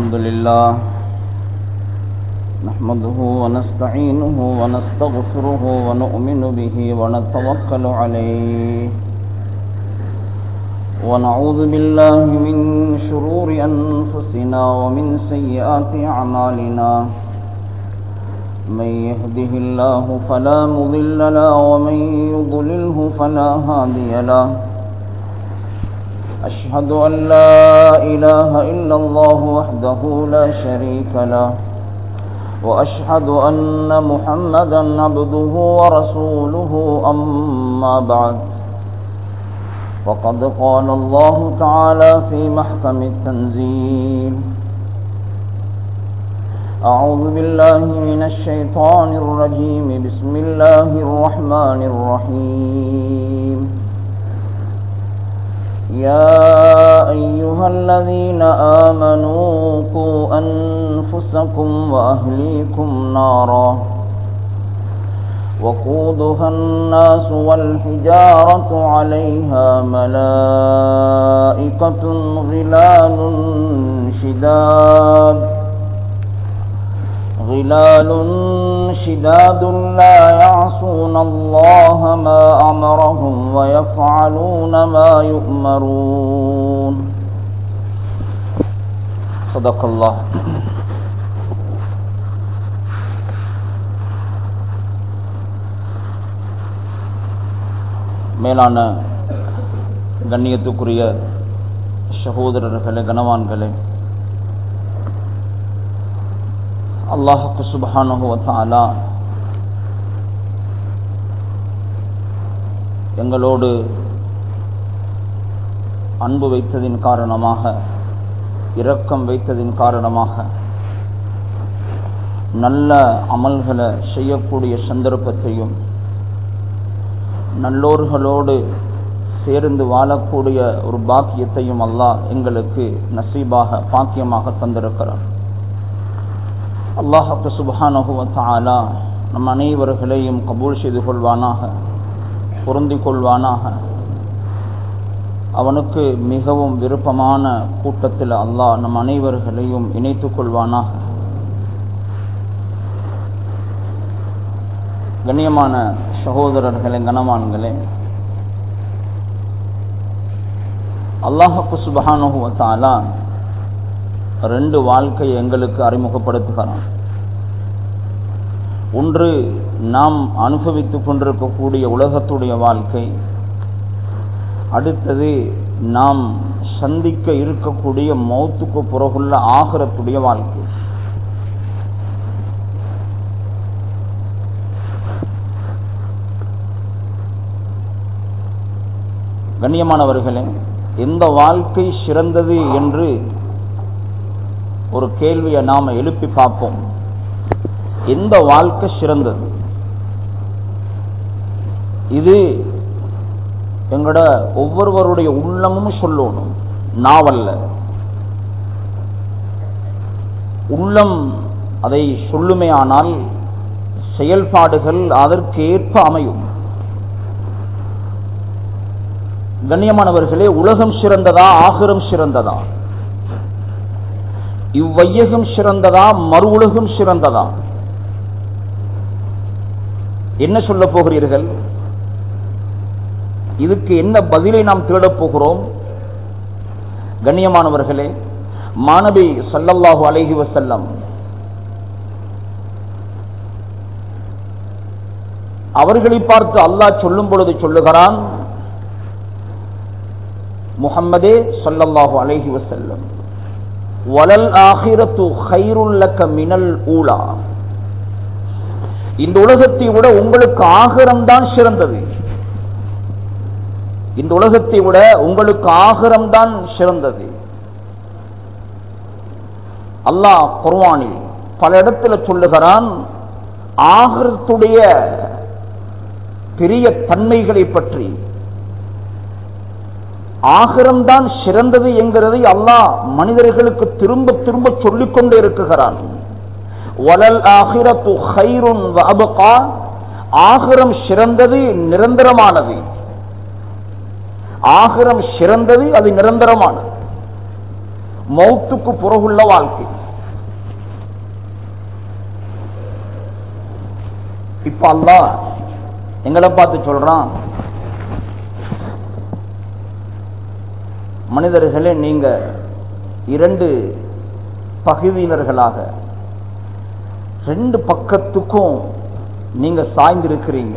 الحمد لله نحمده ونستعينه ونستغفره ونؤمن به ونتوكل عليه ونعوذ بالله من شرور أنفسنا ومن سيئات أعمالنا من يهده الله فلا مضل له ومن يضلله فلا هادي له أشهد أن لا إله إلا الله وحده لا شريك له وأشهد أن محمدا عبده ورسوله أما بعد فقد قال الله تعالى في محكم التنزيل أعوذ بالله من الشيطان الرجيم بسم الله الرحمن الرحيم يا أيها الذين آمنوا قوا أنفسكم وأهليكم نارا وقودها الناس والحجارة عليها ملائكة غلال شداد لا يعصون الله ما أمرهم ويفعلون ما يؤمرون صدق الله. மேலான கண்ணியத்துக்குரிய சகோதரர்களே, கனவான்களே, அல்லாஹ் சுப்ஹானஹு வ தஆலா எங்களோடு அன்பு வைத்ததின் காரணமாக, இரக்கம் வைத்ததின் காரணமாக நல்ல அமல்களை செய்யக்கூடிய சந்தர்ப்பத்தையும் நல்லோர்களோடு சேர்ந்து வாழக்கூடிய ஒரு பாக்கியத்தையும் அல்லாஹ் எங்களுக்கு நசீபாக பாக்கியமாக தந்திருக்கிறார். அல்லாஹ் சுப்ஹானஹு வ தஆலா நம் அனைவர்களையும் கபூல் செய்து கொள்வானாக, பொருந்திக் கொள்வானாக. அவனுக்கு மிகவும் விருப்பமான கூட்டத்தில் அல்லாஹ் நம் அனைவர்களையும் இணைத்துக் கொள்வானாக. கண்ணியமான சகோதரர்களே, கனவான்களே, அல்லாஹ் சுப்ஹானஹு வ தஆலா ரெண்டு வாழ்க்கையை எங்களுக்கு அறிமுகப்படுத்துகிறான். ஒன்று நாம் அனுபவித்துக் கொண்டிருக்கக்கூடிய உலகத்துடைய வாழ்க்கை, அடுத்தது நாம் சந்திக்க இருக்கக்கூடிய மௌத்துக்கு பிறகுள்ள ஆகிரத்துடைய வாழ்க்கை. கண்ணியமானவர்களே, எந்த வாழ்க்கை சிறந்தது என்று ஒரு கேள்வியை நாம எழுப்பி பார்ப்போம். எந்த வாழ்க்கை சிறந்தது? இது எங்களோட ஒவ்வொருவருடைய உள்ளமும் சொல்லணும், நாவல்ல. உள்ளம் அதை சொல்லுமே, ஆனால் செயல்பாடுகள் அதற்கு ஏற்ப அமையும். கண்ணியமானவர்களே, உலகம் சிறந்ததா, ஆகிரம் சிறந்ததா? இவ்வையகம் சிறந்ததா, மறு உலகம் சிறந்ததா? என்ன சொல்ல போகிறீர்கள்? இதுக்கு என்ன பதிலை நாம் தேடப் போகிறோம்? கண்ணியமானவர்களே, மாநபி ஸல்லல்லாஹு அலைஹி வஸல்லம் அவர்களை பார்த்து அல்லாஹ் சொல்லும் பொழுது சொல்லுகிறான், முஹம்மதே ஸல்லல்லாஹு அலைஹி வஸல்லம், வலல் ஆகிரத்து கைருல் லக மினல் ஊலா. இந்த உலகத்தை விட உங்களுக்கு ஆகிரம் தான் சிறந்தது. இந்த உலகத்தை விட உங்களுக்கு ஆகிரம் தான் சிறந்தது. அல்லாஹ் குர்ஆனில் பல இடத்துல சொல்லுகிறான், ஆகிரத்துடைய பெரிய தன்மைகளை பற்றி. ஆகிரம்தான் சிறந்தது என்கிறதை அல்லாஹ் மனிதர்களுக்கு திரும்ப திரும்ப சொல்லிக்கொண்டே இருக்குகிறான். வலல் ஆகிரத்து கைருன் வ அப்கா, ஆகிரம் சிறந்தது, நிரந்தரமானது. ஆகிரம் சிறந்தது, அது நிரந்தரமானது. மௌத்துக்கு பிறகுள்ள வாழ்க்கை. இப்ப அல்லாஹ் எங்களை பார்த்து சொல்றான், மனிதர்களே நீங்க இரண்டு பகுதியினர்களாக ரெண்டு பக்கத்துக்கும் நீங்க சாய்ந்திருக்கிறீங்க.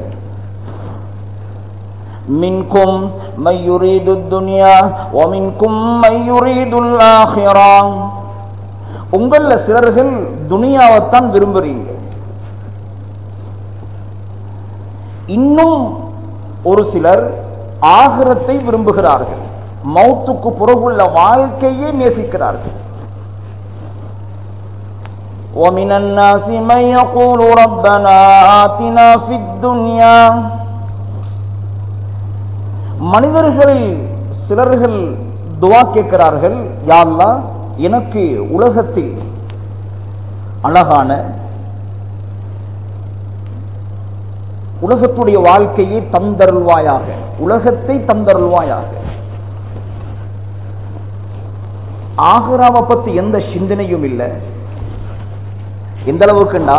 மின்கும் மை யுரீது துன்யா வ மின்கும் மை யுரீதுல் ஆখিরা. உங்கள சிலர்கள் துனியாவைத்தான் விரும்புறீங்க, இன்னும் ஒரு சிலர் ஆகிரத்தை விரும்புகிறார்கள், மௌத்துக்கு பிறகுள்ள வாழ்க்கையை நேசிக்கிறார்கள். وَمِنَ النَّاسِ مَن يَقُولُ رَبَّنَا آتِنَا فِي الدُّنْيَا. மனிதர்களில் சிலர்கள் துஆ கேட்கிறார்கள், யா அல்லாஹ் எனக்கு உலகத்தில் அழகான உலகத்துடைய வாழ்க்கையை தந்தருள்வாயாக, உலகத்தை தந்தருள்வாயாக. ஆகிராவை பத்தி எந்த சிந்தனையும் இல்லை. எந்த அளவுக்குண்டா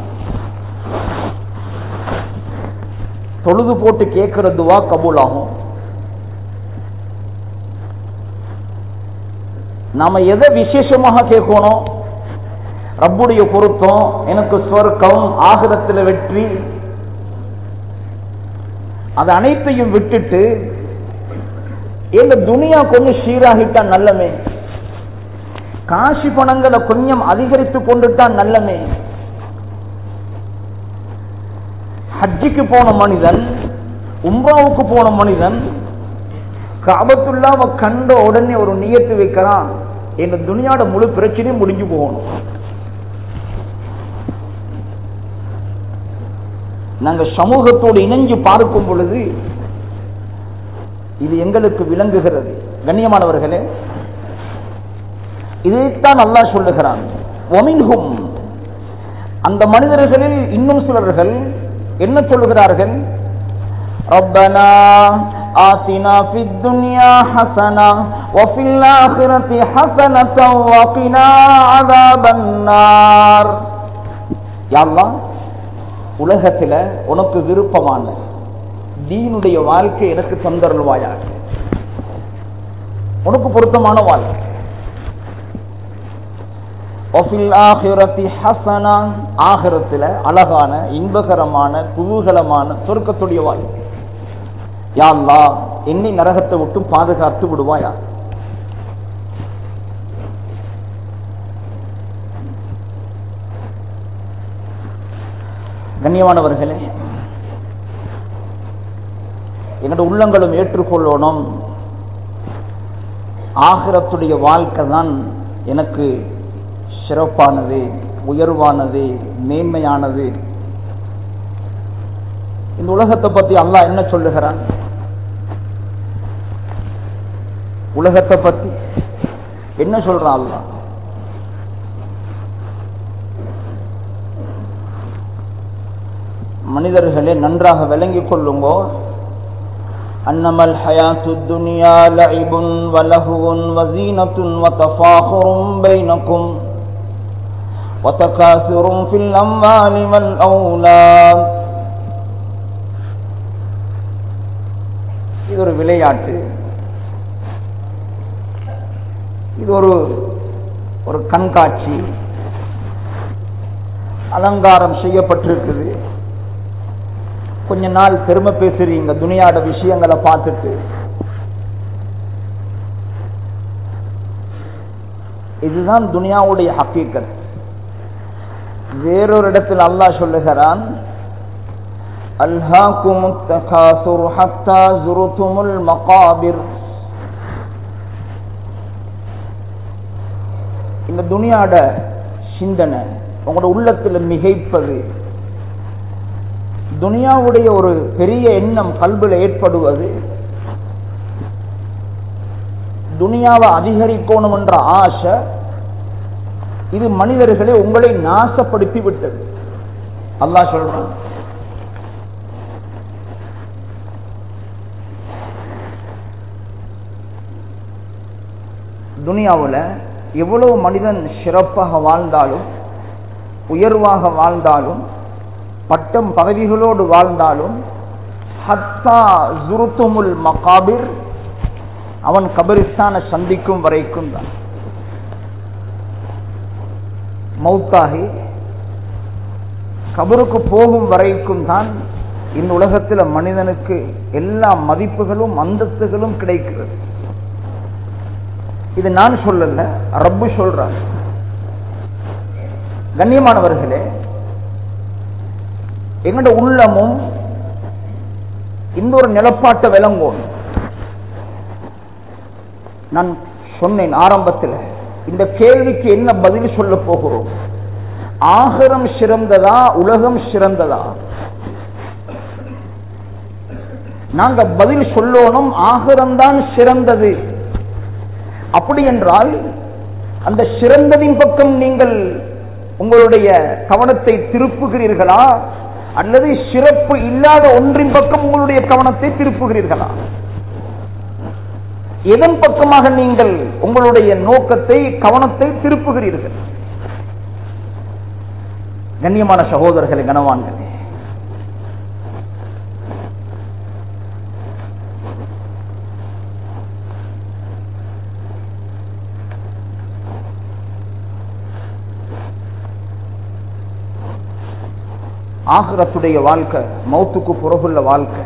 தொழுது போட்டு கேட்கிற துவா கபூல் ஆகும். நாம எதை விசேஷமாக கேட்கணும், ரப்புடைய பொருத்தம், எனக்கு சொர்க்கம், ஆகிரத்தில் வெற்றி, அது அனைத்தையும் விட்டுட்டு இந்த துனியா கொஞ்சம் சீராகிட்டா நல்லமே, காசு பணங்களை கொஞ்சம் அதிகரித்து கொண்டுட்டான் நல்லமே. ஹஜ்ஜிக்கு போன மனிதன், உம்ராவுக்கு போன மனிதன் காபத்துல்லாஹ்வை கண்ட உடனே ஒரு நியத்து வைக்கிறான், இந்த துனியாவோட முழு பிரச்சனையும் முடிஞ்சு போகணும். நாங்க சமூகத்தோடு இணைஞ்சு பார்க்கும் பொழுது இது எங்களுக்கு விளங்குகிறது. கண்ணியமானவர்களே, இதைத்தான் அல்லாஹ் சொல்லுகிறான். வமின்ஹும், அந்த மனிதர்களில் இன்னும் சிலர்கள் என்ன சொல்லுகிறார்கள், ரப்பனா ஆத்தினா ஃபித் துன்யா ஹஸனா வ ஃபில் ஆখিরাতি ஹஸனத்தன் வ கினா அஸாபன்னார். யா அல்லாஹ் உலகத்துல உனக்கு விருப்பமான தீனுடைய வாழ்க்கை எனக்கு தந்தருள்வாயாக, உனக்கு பொருத்தமான வாழ்க்கை. ஆகிரத்துல அழகான இன்பகரமான குதூகலமான சொர்க்கத்துடைய வாழ்க்கை. யா அல்லாஹ் என்னை நரகத்தை விட்டு பாதுகாத்து விடுவாயா. கண்ணியமானவர்களே, என்னோட உள்ளங்களும் ஏற்றுக்கொள்ளணும், ஆகிரத்துடைய வாழ்க்கை தான் எனக்கு சிறப்பானது, உயர்வானது, மேன்மையானது. இந்த உலகத்தை பத்தி அல்லாஹ் என்ன சொல்லுகிறான், உலகத்தை பத்தி என்ன சொல்றான் அல்லாஹ்? மனிதர்களே நன்றாக விளங்கிக் கொள்ளுங்கோ, அன்னமல் ஹயாத்துத் துன்யா லஇபுன் வ லஹுவுன் வ ஸீனத்துன் வ தஃபாகுரும் பைனக்கும் வ தகாசுரும் ஃபில் அம்வாலி வல் அவுலாத். இது ஒரு விளையாட்டு, இது ஒரு கண்காட்சி, அலங்காரம் செய்யப்பட்டிருக்குது. கொஞ்ச நாள் பெருமை பேசுறீங்க துனியாட விஷயங்களை பார்த்துட்டு. இதுதான் துனியாவுடைய ஹக்கீகத். வேறொரு இடத்தில் அல்லாஹ் சொல்லுகிறான், அல்ஹாகுமுத் தகாசுர் ஹத்தா ஸுருதுமுல் மகாபிர். இந்த துனியாட சிந்தனை உங்களோட உள்ளத்தில் மிகைப்பது, துனியாவுடைய ஒரு பெரிய எண்ணம் கல்வில ஏற்படுவது, துனியாவை அதிகரிக்கணும் என்ற ஆசை, இது மனிதர்களை உங்களை நாசப்படுத்தி விட்டது. அல்லாஹ் சொல்றான், துனியாவில் எவ்வளவு மனிதன் சிறப்பாக வாழ்ந்தாலும் உயர்வாக வாழ்ந்தாலும் பட்டம் பதவிகளோடு வாழ்ந்தாலும் ஹத்தா ஜுருத்துமுல் மகாபிர், அவன் கபரிஸ்தான சந்திக்கும் வரைக்கும் தான், மௌத்தாகி கபருக்கு போகும் வரைக்கும் தான் இந்த உலகத்தில் மனிதனுக்கு எல்லா மதிப்புகளும் அந்தஸ்துகளும் கிடைக்கிறது. இது நான் சொல்லல, ரப்பு சொல்றான். கண்ணியமானவர்களே, எங்கட உள்ளமும் இந்த ஒரு நிலப்பாட்டை விளங்கும். நான் சொன்னேன் ஆரம்பத்தில், இந்த கேள்விக்கு என்ன பதில் சொல்ல போகிறோம்? ஆகிரம் சிறந்ததா உலகம் சிறந்ததா? நாங்க பதில் சொல்லணும், ஆகிரம்தான் சிறந்தது. அப்படி என்றால் அந்த சிறந்ததின் பக்கம் நீங்கள் உங்களுடைய கவனத்தை திருப்புகிறீர்களா, அல்லது சிறப்பு இல்லாத ஒன்றின் பக்கம் உங்களுடைய கவனத்தை திருப்புகிறீர்களா? எதன் பக்கமாக நீங்கள் உங்களுடைய நோக்கத்தை கவனத்தை திருப்புகிறீர்கள்? கண்ணியமான சகோதரர்களே, கனவான்களே, ஆகிரத்துடைய வாழ்க்கை, மௌத்துக்கு புறகுள்ள வாழ்க்கை,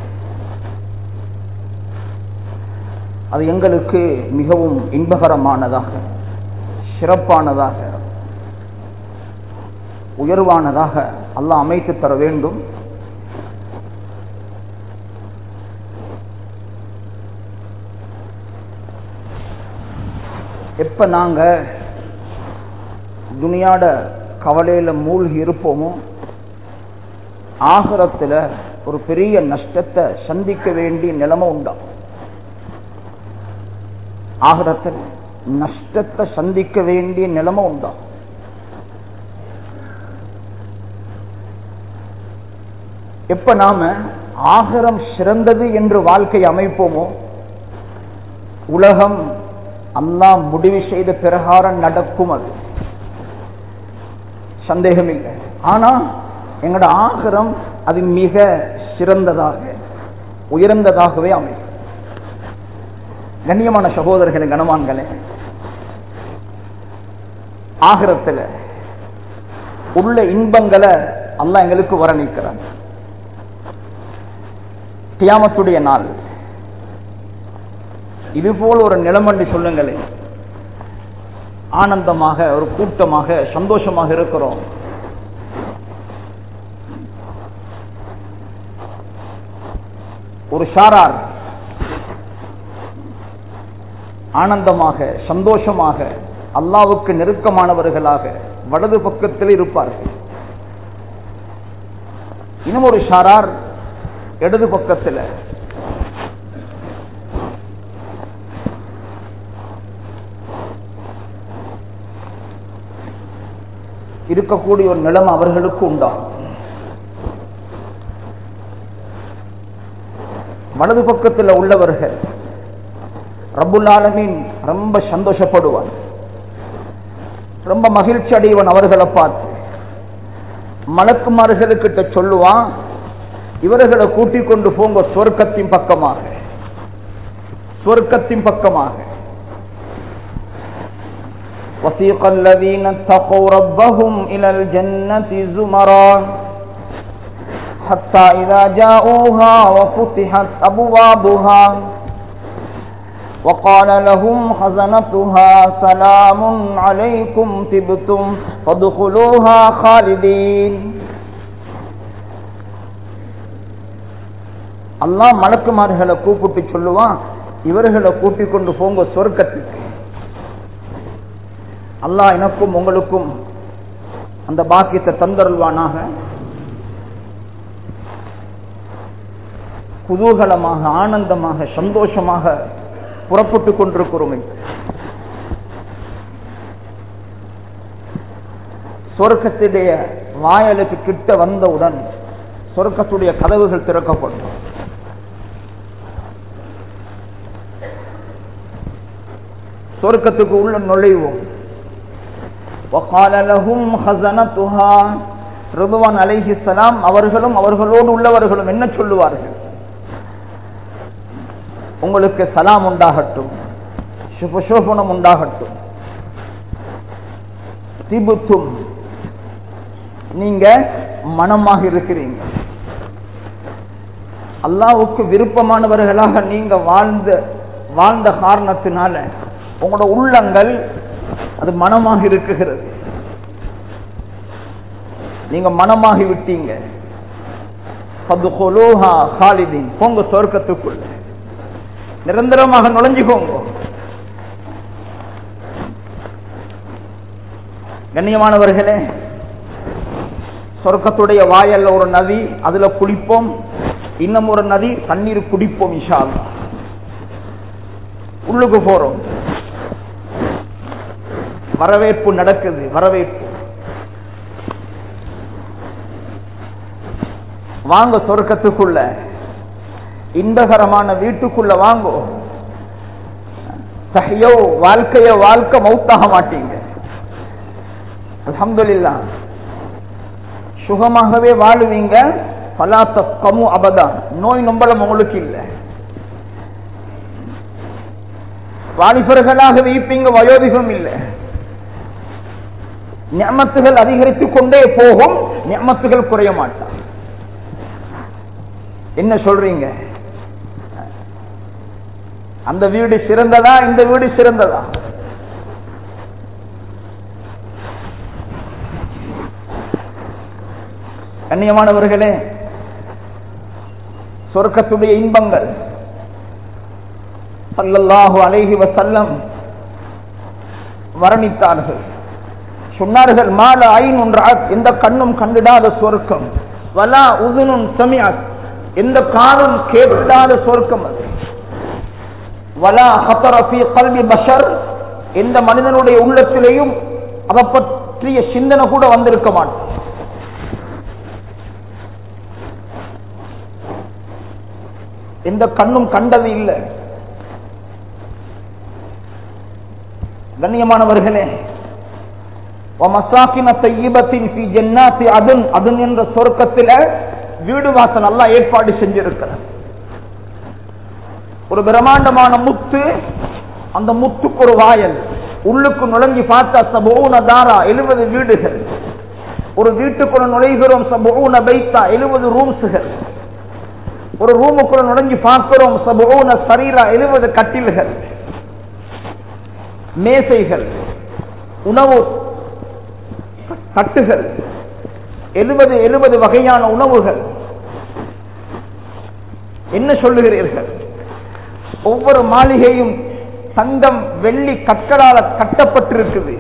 அது எங்களுக்கு மிகவும் இன்பகரமானதாக, சிறப்பானதாக, உயர்வானதாக அல்லாஹ் அமைத்து தர வேண்டும். எப்ப நாங்க துனியாட கவலையில மூழ்கி இருப்போமோ, ஆகிரத்துல ஒரு பெரிய நஷ்டத்தை சந்திக்க வேண்டிய நிலைமை உண்டாகும். ஆகிரத்தில் நஷ்டத்தை சந்திக்க வேண்டிய நிலைமை உண்டாகும். எப்ப நாம ஆகிரம் சிறந்தது என்று வாழ்க்கை அமைப்போமோ, உலகம் அல்லாஹ் முடிவு செய்த பிரகாரம் நடக்கும், அது சந்தேகம் இல்லை. ஆனா எங்களோட ஆகிரம் அது மிக சிறந்ததாக உயர்ந்ததாகவே அமையும். கண்ணியமான சகோதரர்களே, கனவான்களே, ஆகிரத்தில் உள்ள இன்பங்களை அல்லாஹ் எங்களுக்கு வரணிக்கிறான். கியாமத்துடைய நாள் இது போல் ஒரு நிலைமண்டு சொல்லுங்களேன், ஆனந்தமாக ஒரு கூட்டமாக சந்தோஷமாக இருக்கிறோம். ஒரு ஷாரார் ஆனந்தமாக சந்தோஷமாக அல்லாஹ்வுக்கு நெருக்கமானவர்களாக வலது பக்கத்தில் இருப்பார்கள். இன்னும் ஒரு ஷாரார் இடது பக்கத்தில் இருக்கக்கூடிய ஒரு நிலைமை அவர்களுக்கு உண்டாகும். வலது பக்கத்தில் உள்ளவர்கள் ரப்புல் ஆலமீன் ரொம்ப சந்தோஷப்படுவான், ரொம்ப மகிழ்ச்சி அடைவன். அவர்களை பார்த்து மலக்குமார்களுக்கிட்ட சொல்லுவான், இவர்களை கூட்டிக் கொண்டு போங்க சொர்க்கத்தின் பக்கமாக, சொர்க்கத்தின் பக்கமாக. وَسِيقَ الَّذِينَ اتَّقَوْا رَبَّهُمْ إِلَى الْجَنَّةِ زُمَرًا حَتَّى إِذَا جَاءُوهَا وَفُتِحَتْ أَبْوَابُهَا وَقَالَ لَهُمْ خَزَنَتُهَا سَلَامٌ عَلَيْكُمْ طِبْتُمْ فَادْخُلُوهَا خَالِدِينَ. அல்லாஹ் மலக்குமார்களை கூப்பிட்டு சொல்லுவான், இவர்களை கூட்டிக் கொண்டு போங்க சொர்க்கத்துக்கு. அல்லாஹ் எனக்கும் உங்களுக்கும் அந்த பாக்கியத்தை தந்தருள்வானாக. குதூகலமாக ஆனந்தமாக சந்தோஷமாக புறப்பட்டுக் கொண்டிருக்கிறோம். சொர்க்கத்துடைய வாயலுக்கு கிட்ட வந்தவுடன் சொர்க்கத்துடைய கதவுகள் திறக்கப்படும். சொர்க்கத்துக்கு உள்ள நுழைவோம். وَقَالَ لَهُمْ خَزَنَتُهَا, ரிதுவான் அலைஹிஸ்ஸலாம் அவர்களும் அவர்களோடு உள்ளவர்களும் என்ன சொல்லுவார்கள்? உங்களுக்கு சலாம் உண்டாகட்டும், சுபசோபனம் உண்டாகட்டும், திபுத்தும், நீங்க மனமாக இருக்கிறீங்க, அல்லாஹ்வுக்கு விருப்பமானவர்களாக நீங்க வாழ்ந்த காரணத்தினால உங்களோட உள்ளங்கள் அது மனமாக இருக்குகிறது. நீங்க மனமாகி விட்டீங்க. ஃபதுகுலூஹா காலிதீன், போங்க சொர்க்கத்துக்குள்ள நிரந்தரமாக நுழைஞ்சுக்கோங்க. கண்ணியமானவர்களே, சொர்க்கத்துடைய வாயல்ல ஒரு நதி, அதுல குளிப்போம். இன்னும் ஒரு நதி, தண்ணீர் குடிப்போம். இன்ஷா அல்லாஹ் உள்ளுக்கு போறோம். வரவேற்பு நடக்குது. வரவேற்பு, வாங்க சொர்க்கத்துக்குள்ள, இன்பகரமான வீட்டுக்குள்ள வாங்கோ. சஹ்யோ, வாழ்க்கை மௌத்தாக மாட்டீங்க. அல்ஹம்துலில்லாஹ், சுகமாகவே வாழுவீங்க. ஃபலா தஸ்கமு அபதா, நோய் நொம்பலம் உங்களுக்கு இல்லை. வாலிபர்களாக வைப்பீங்க, வயோதிகம் இல்லை. நிஅமத்துகள் அதிகரித்துக் கொண்டே போகும், நிஅமத்துகள் குறைய மாட்டான். என்ன சொல்றீங்க? அந்த வீடு சிறந்ததா, இந்த வீடு சிறந்ததா? கண்ணியமானவர்களே, சொர்க்கத்துடைய இன்பங்கள் ஸல்லல்லாஹு அலைஹி வஸல்லம் வர்ணித்தார்கள். சொன்னார்கள், மால ஐனுன் ரஅத், எந்த கண்ணும் கண்டிடாத சொர்க்கம், வலா உதுனுன் சமிஅத், எந்த காதும் கேட்காத சொர்க்கம் அது, வலா ஹதர ஃபீ கல்பி பஷர், எந்த மனிதனுடைய உள்ளத்திலேயும் அதை பற்றிய சிந்தனை கூட வந்திருக்க மாட்டோம். எந்த கண்ணும் கண்டது இல்லை. கண்ணியமானவர்களே, வமசாகின தய்யிபத்தின் ஃபீ ஜன்னாத்தி அதன், அதன் என்ற சொர்க்கத்தில் வீடு வாசல் அல்லாஹ் ஏற்பாடு செஞ்சிருக்கிறார். ஒரு பிரம்மாண்டமான முத்து, அந்த முத்துக்கு ஒரு வாயல், உள்ளுக்கு நுழைஞ்சி பார்த்தா சபூன தாரா, 70 வீடுகள். ஒரு வீட்டுக்குள்ள நுழைகிறோம், சபூன பைத்தா, 70 ரூம்ஸ்கள். ஒரு ரூமுக்குள்ள நுழைஞ்சி பார்க்கிறோம், சபூன சரீரா, 70 கட்டில்கள், மேசைகள், உணவு தட்டுகள், 70 வகையான உணவுகள். என்ன சொல்லுகிறீர்கள்? ஒவ்வொரு மாளிகையும் தங்கம் வெள்ளி கற்களால கட்டப்பட்டிருக்குது.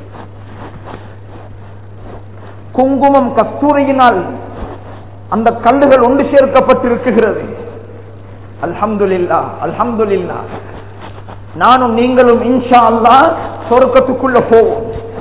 குங்குமம் கஸ்தூரியினால் அந்த கல்லுகள் ஒன்று சேர்க்கப்பட்டிருக்கிறது. அல்ஹம்துலில்லாஹ், அல்ஹம்துலில்லாஹ். நானும் நீங்களும் இன்ஷா அல்லாஹ் சொர்க்கத்துக்குள்ள போவோம்.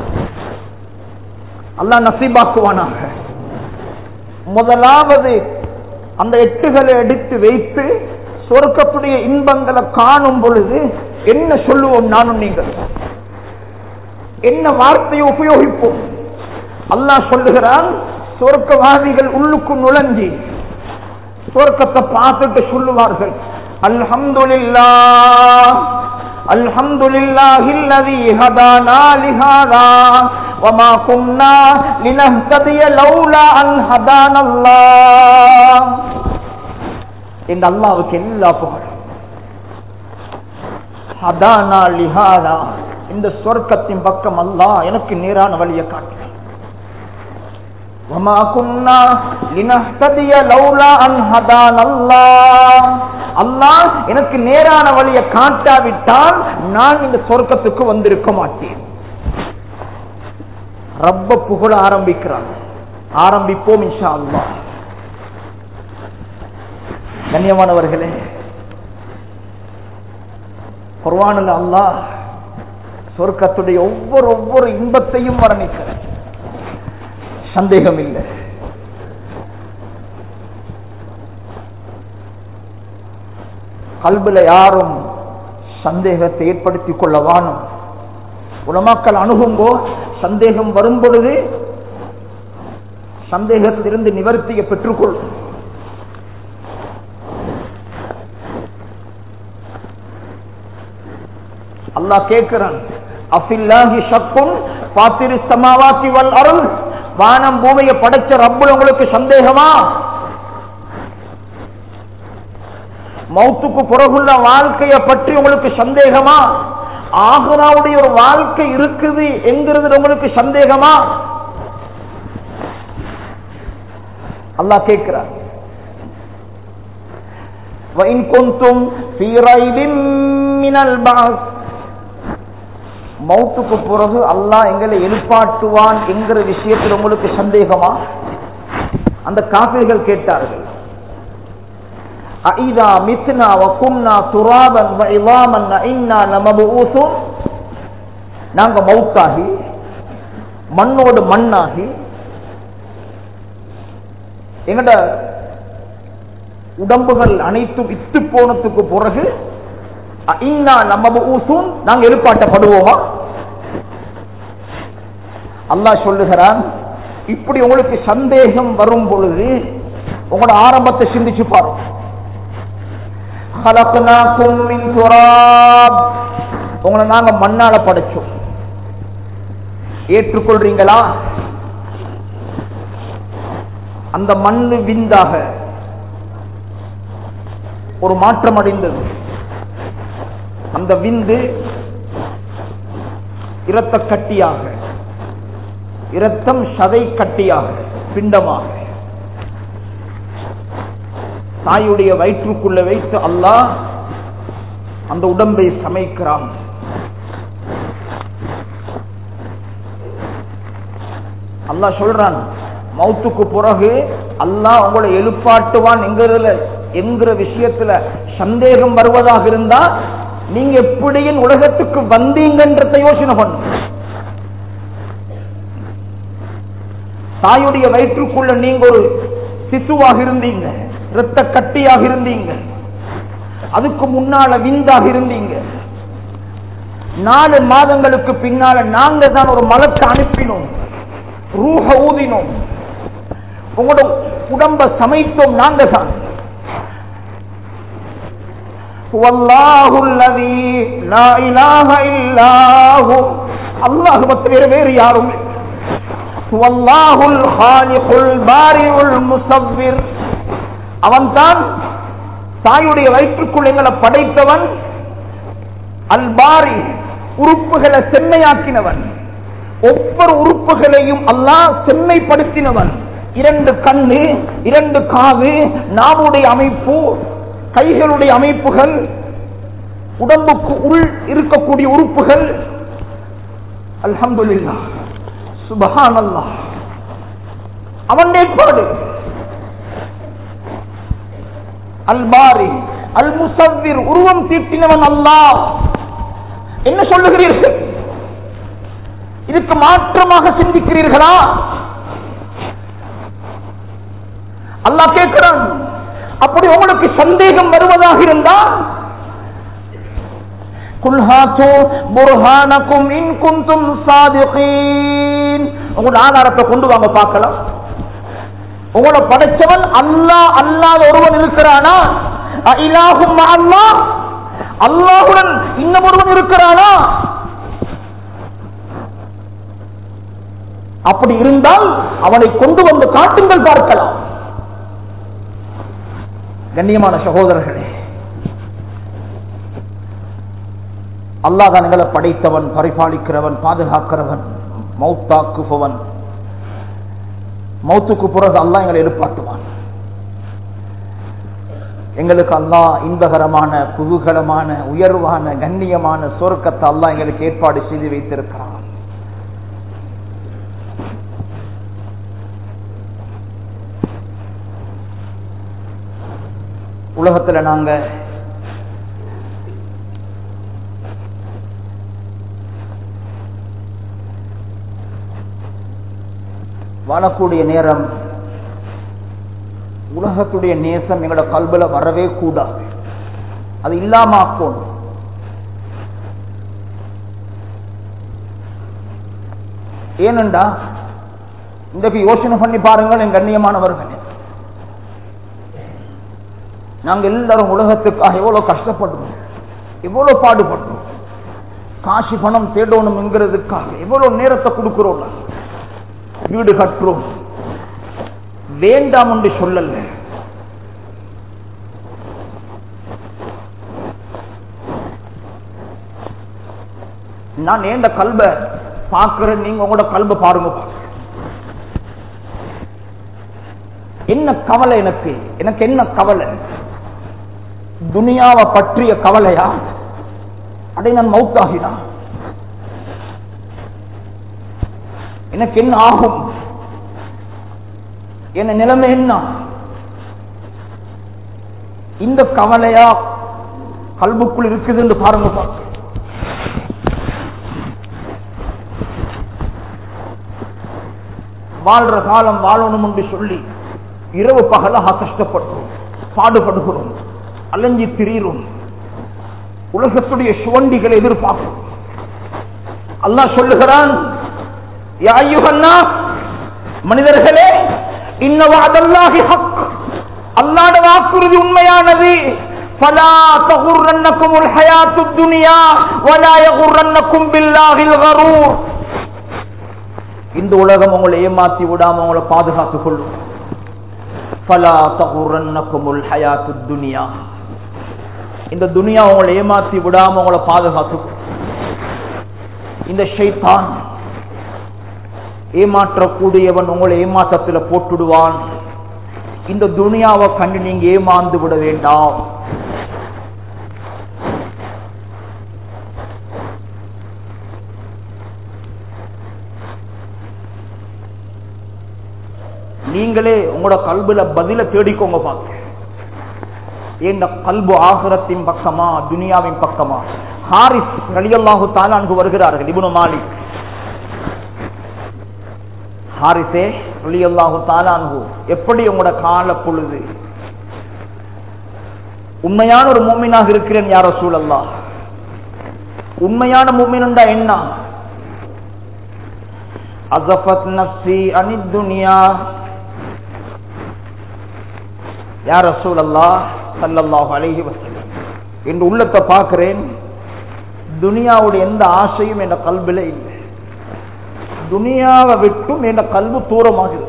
அல்லாஹ் நசீபாக்குவானாக. முதலாவது அந்த எட்டுகளை எடுத்து வைத்து சொர்க்கத்துடைய இன்பங்களை காணும் பொழுது என்ன சொல்லுவோம்? நானும் நீங்கள் என்ன வார்த்தையை உபயோகிப்போம்? அல்லாஹ் சொல்லுகிறான், சொர்க்கவாதிகள் உள்ளுக்கு நுழைஞ்சி சொர்க்கத்தை பார்த்துட்டு சொல்லுவார்கள், அல்ஹம்துலில்லாஹ், அல்ஹம்துலில்லாஹில்லதீ ஹதானா லிஹாதா வமா குன்னா லினஹ்ததிய லௌலா அன் ஹதானல்லாஹ். இந்த அல்லாஹ்வுக்கு எல்லா புகழும். ஹதானா லிஹாதா, இந்த சொர்க்கத்தின் பக்கம் அல்லாஹ் எனக்கு நேரான வழியை காட்டுகிறான். வமா குன்னா லினஹ்ததிய லௌலா அன் ஹதானல்லாஹ், அல்லாஹ் எனக்கு நேரான வழியை காட்டாவிட்டால் நான் இந்த சொர்க்கத்துக்கு வந்திருக்க மாட்டேன். ரப்ப புகழ ஆரம்பிக்கிறான். ஆரம்பிப்போம் இன்ஷா அல்லாஹ். கண்ணியமானவர்களே, குர்ஆனில் அல்லாஹ் சொர்க்கத்துடைய ஒவ்வொரு இன்பத்தையும் வர்ணிக்கிறார். சந்தேகம் இல்லை. கல்பில யாரும் சந்தேகத்தை ஏற்படுத்திக் கொள்ளவானும். உலமாக்கள் அணுகுங்கோ, சந்தேகம் வரும் பொழுது சந்தேகத்திலிருந்து நிவர்த்தியை பெற்றுக்கொள். அல்லாஹ் கேட்கிறான், அஃபில்லாஹி ஷக்குன் ஃபாத்திரிஸ் ஸமாவாத்தி வல் அர்த், வானம் பூமியை படைச்ச ரப்புல் உங்களுக்கு சந்தேகமா? மௌத்துக்கு பிறகுள்ள வாழ்க்கையை பற்றி உங்களுக்கு சந்தேகமா? ஆகிராவுடைய ஒரு வாழ்க்கை இருக்குது என்கிறது உங்களுக்கு சந்தேகமா? அல்லாஹ் கேட்கிறார், وَإِن كُنتُمْ فِي رَيْبٍ مِّنَ الْبَعْثِ, மௌத்துக்கு பிறகு அல்லாஹ் எங்களை எழுப்பாட்டுவான் என்கிற விஷயத்தில் உங்களுக்கு சந்தேகமா? அந்த காஃபிர்கள் கேட்டார்கள், அஇதா மித்னா வகுன்னா துராபன் வஇலாமன் இன்னா லமபூஸூன், நாங்க மௌத்தாகி மண்ணோடு மண்ணாகி எங்கட உடம்புகள் அனைத்தும் இத்து போனதுக்கு பிறகு இன்னா லமபூஸூன், நாங்க எழுப்பாட்டப்படுவோமா? அல்லாஹ் சொல்லுகிறான், இப்படி உங்களுக்கு சந்தேகம் வரும் பொழுது உங்களோட ஆரம்பத்தை சிந்திச்சு பாருங்க. ஹலக்னாகும் மின் துராப், உங்களை நாங்க மண்ணால படைச்சோம், ஏற்றுக்கொள்றீங்களா? அந்த மண்ணு விந்தாக ஒரு மாற்றம் அடைந்தது. அந்த விந்து இரத்த கட்டியாக, இரத்தம் சதை கட்டியாக, பிண்டமாக தாயுடைய வயிற்றுக்குள்ள வைத்து அல்லாஹ் அந்த உடம்பை சமைக்கிறான். அல்லாஹ் சொல்றான், மௌத்துக்கு பிறகு அல்லாஹ் உங்களை எழுப்பாட்டுவான் என்கிற விஷயத்துல சந்தேகம் வருவதாக இருந்தா நீங்க எப்படியும் உலகத்துக்கு வந்தீங்கன்றதை யோசனை பண்ணு. தாயுடைய வயிற்றுக்குள்ள நீங்க ஒரு சிசுவாக இருந்தீங்க, இரத்த கட்டியாக இருந்தீங்க, அதுக்கு முன்னால விந்தாக இருந்தீங்க. 4 மாதங்களுக்கு பின்னால நாங்க தான் ஒரு மலத்தை அனுப்பினோம், ரூஹ ஊதினோம், உங்களோட உடம்ப சமைத்தோம் நாங்க தான். அல்லாஹ் தவிர வேறு யாரும் இல்லை. அவன்தான் தாயுடைய வயிற்றுக்குள் எங்களை படைத்தவன். அல் பாரி, உறுப்புகளை செம்மையாக்கினவன். ஒவ்வொரு உறுப்புகளையும் அல்லாஹ் செம்மைப்படுத்தினவன். 2 கண்ணு, 2 காது, நாவுடைய அமைப்பு, கைகளுடைய அமைப்புகள், உடம்புக்கு உள் இருக்கக்கூடிய உறுப்புகள். அல்ஹம்துலில்லாஹ், சுப்ஹானல்லாஹ், அவன் ஏற்பாடு. அல் பாரி, அல் முஸவ்விர், உருவம் தீட்டினவன் அல்லாஹ். என்ன சொல்லுகிறீர்கள்? இதுக்கு மாற்றமாக சிந்திக்கிறீர்களா? அல்லாஹ் கேட்கிறான். அப்படி உங்களுக்கு சந்தேகம் வருவதாக இருந்தால் குல் ஹாத்து புர்ஹானகும் இன் குன்தும் சாதிகீன், உங்களோட ஆதாரத்தை கொண்டு வாங்க பார்க்கலாம். உங்களை படைச்சவன் அல்லாஹ் அல்லாத ஒருவன் இருக்கிறானா? இலாஹும் அல்லாஹ், அல்லாஹுடன் இன்னும் ஒருவன் இருக்கிறானா? அப்படி இருந்தால் அவனை கொண்டு வந்து காட்டுங்கள், பார்க்கலாம். கண்ணியமான சகோதரர்களே, அல்லாஹ் தான் எங்களை படைத்தவன், பரிபாலிக்கிறவன், பாதுகாக்கிறவன், மௌத்தாக்குபவன். மௌத்துக்கு பிறகு அல்லாஹ் எங்களை எழுப்பாட்டுவான். எங்களுக்கு அல்லாஹ் இன்பகரமான, குதூகலமான, உயர்வான, கண்ணியமான சொர்க்கத்தை அல்லாஹ் எங்களுக்கு ஏற்பாடு செய்து வைத்திருக்கிறான். உலகத்துல நாங்க வாழக்கூடிய நேரம் உலகத்துடைய நேசம் எங்களோட கல்வில வரவே கூடாது. அது இல்லாம ஆக்கும். ஏனென்றா இன்றைக்கு யோசனை பண்ணி பாருங்கள் என் கண்ணியமானவர்கள், நாங்கள் எல்லாரும் உலகத்துக்காக எவ்வளவு கஷ்டப்படுறோம், எவ்வளவு பாடுபடுறோம், காசு பணம் தேடணும் என்கிறதுக்காக எவ்வளவு நேரத்தை கொடுக்கிறோம். வீடு கட்டுறோம், வேண்டாம் என்று சொல்லல. நான் ஏண்ட கல்பை பார்க்கிறேன், நீங்க உங்களோட கல்பை பாருங்க. என்ன கவலை எனக்கு என்ன கவலை? துனியாவை பற்றிய கவலையா? அடை நான் மௌத்தாகினா எனக்கு என்ன ஆகும்? என்ன நிலைமை என்ன? இந்த கவலையா கல்புக்குள் இருக்குது என்று பாருங்க. வாழ்ற காலம் வாழணும் என்று சொல்லி இரவு பகலாக கஷ்டப்படுறோம், பாடுபடுகிறோம், அலைஞ்சி திரிகிறோம், உலகத்துடைய சுவண்டிகளை எதிர்பார்க்கிறோம். அல்லாஹ் சொல்லுகிறான், யா அய்யுஹன்னாஸ், மனிதர்களே, இன்ன வஅதல்லாஹி ஹக், அல்லாஹ்வுடைய வாக்குறுதி உண்மையானது. ஃபலா தகுர்ரன்னகுமுல் ஹயாத்துத் துன்யா வலா யகுர்ரன்னகும் பில்லாஹில் கரூர். இந்த உலகம் உங்களை ஏமாத்தி விடாம உங்களை பாதுகாத்துக் கொள்ளும். ஃபலா தகுர்ரன்னகுமுல் ஹயாத்துத் துன்யா, இந்த துனியா உங்களை ஏமாத்தி விடாம உங்களை பாதுகாத்து. இந்த ஷைத்தான் ஏமாற்றக்கூடியவன் உங்களை ஏமாற்றத்தில் போட்டுடுவான். இந்த துனியாவை கண்டு நீங்க ஏமாந்து விட வேண்டாம். நீங்களே உங்களோட கல்புல பதில தேடிக்கோங்க. பார்க்க இந்த கல்பு ஆகிரத்தின் பக்கமா துனியாவின் பக்கமா? ஹாரிஸ் ரலியல்லாஹு தஆலா அன்ஹு வருகிறார்கள். இப்னு மாலிக், ஹாரிஸே ரலியல்லாஹு தஆலா அன்ஹு, எப்படி உங்களோட கால பொழுது? உண்மையான ஒரு மூமினாக இருக்கிறேன் யா ரசூலல்லாஹ். உண்மையான மூமின் தான் என்ன? அஸஃபத் நஃப்ஸி அனித் துன்யா யா ரசூலல்லாஹ் ஸல்லல்லாஹு அலைஹி வஸல்லம். இந்த உள்ளத்தை பார்க்கிறேன், துனியாவுடைய எந்த ஆசையும் என் கல்பில இல்லை. துனியாவை விட்டும் என் கல்பு தூரமாகுது.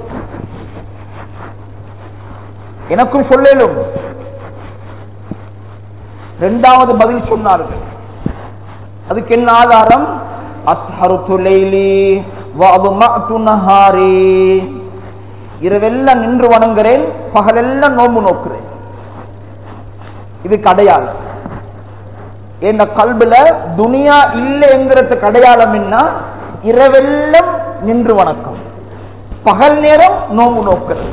எனக்கும் சொல்லலும். இரண்டாவது பதில் சொன்னார்கள். அதுக்கு என்ன ஆதாரம்? அஸ்ஹருத்து லைலி வ அத்மஅது நஹாரி, இரவெல்லாம் நின்று வணங்குறேன், பகலெல்லாம் நோம்பு நோக்குறேன். இது அடையாளம். என் கல்புல துனியா இல்லை என்கிறதுக்கு அடையாளம் என்ன? இரவெல்லாம் நின்று வணக்கம், பகல் நேரம் நோம்பு நோக்குறது.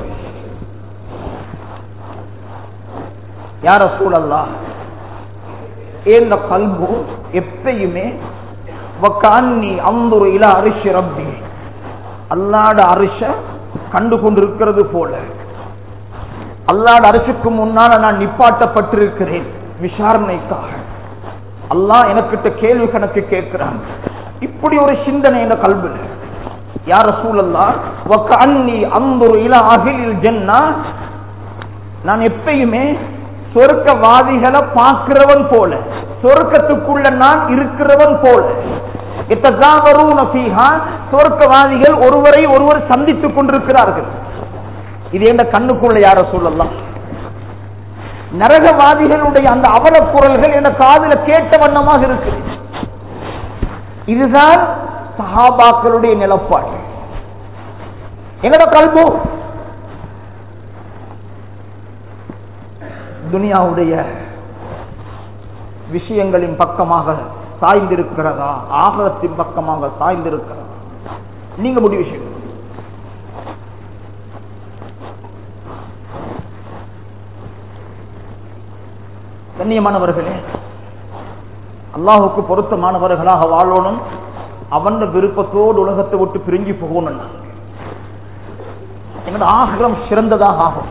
யா ரசூலல்லாஹ், என் கல்பு எப்பயுமே வகான்னி அன்துரு இலா அர்ஷி ரப்பி, அல்லாஹ்வுடைய அர்ஷ கண்டு கொண்டிருக்கிறது போல. அல்லாஹ்வுடைய அர்ஷுக்கு முன்னால நான் நிப்பாட்டப்பட்டிருக்கிறேன் விசாரணைக்காக. அல்லாஹ் எனக்கிட்ட கேள்வி கணக்கு கேட்கிறான். இப்படி ஒரு சிந்தனை என்ற கல்புல. யா ரசூலல்லாஹ், வகஅன்னி அன்துரு இலா அஹ்லில் ஜன்னah, நான் எப்பயுமே சொர்க்கவாதிகளை பார்க்கிறவன் போல, சொர்க்கத்துக்குள்ள நான் இருக்கிறவன் போல. இத்தஸாவரூன ஃபீஹா, சொர்க்கவாதிகள் ஒருவரை ஒருவர் சந்தித்துக் கொண்டிருக்கிறார்கள். இது என்ற கண்ணுக்குள்ள யா ரசூலல்லாஹ். நரகவாதிகளுடைய அந்த அவல குரல்கள் என்ற காதுல கேட்ட வண்ணமாக இருக்கு. இதுதான் சஹாபாக்களுடைய நிலப்பாடு. என்னோட கல்பு துனியாவுடைய விஷயங்களின் பக்கமாக சாய்ந்திருக்கிறதா, ஆகலத்தின் பக்கமாக சாய்ந்திருக்கிறதா? நீங்க முடிவு செய்யுங்க. கண்ணியமானவர்களே, அல்லாஹுக்கு பொருத்தமானவர்களாக வாழணும். அவன் விருப்பத்தோடு உலகத்தை விட்டு பிரிஞ்சு போகணும். எங்களோட ஆகலம் சிறந்ததாக ஆகும்.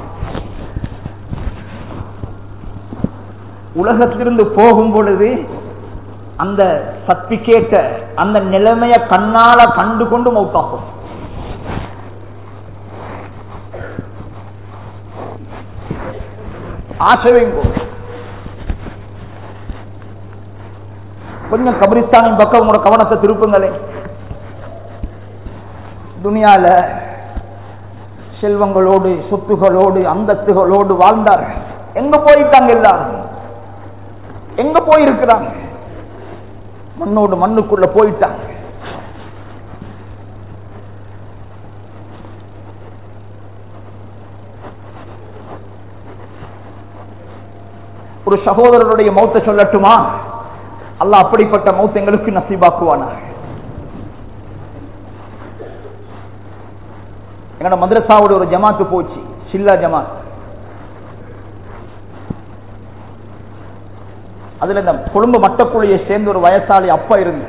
உலகத்திலிருந்து போகும் பொழுது அந்த சக்தி கேட்ட அந்த நிலைமைய கண்ணால கண்டு கொண்டு மௌத்தாகும். ஆசை வைங்கோ. கொஞ்சம் கபிரிஸ்தானின் பக்கம் உங்களோட கவனத்தை திருப்புங்களே. துனியால செல்வங்களோடு சொத்துகளோடு அந்தஸ்துகளோடு வாழ்ந்தார்கள். எங்க போயிட்டாங்க? எல்லாரும் எங்க போயிருக்கிறாங்க? மண்ணோடு மண்ணுக்குள்ள போயிட்டாங்க. ஒரு சகோதரருடைய மௌத்தை சொல்லட்டுமா? அல்லாஹ் அப்படிப்பட்ட மௌத் எங்களுக்கு நசீபாக்குவானார். எங்களோட மதரசாவோட ஒரு ஜமாத்து போச்சு, சில்லா ஜமாத். அதுல இந்த கொழும்பு மட்டக்குழியை சேர்ந்த ஒரு வயசாளி அப்பா இருந்து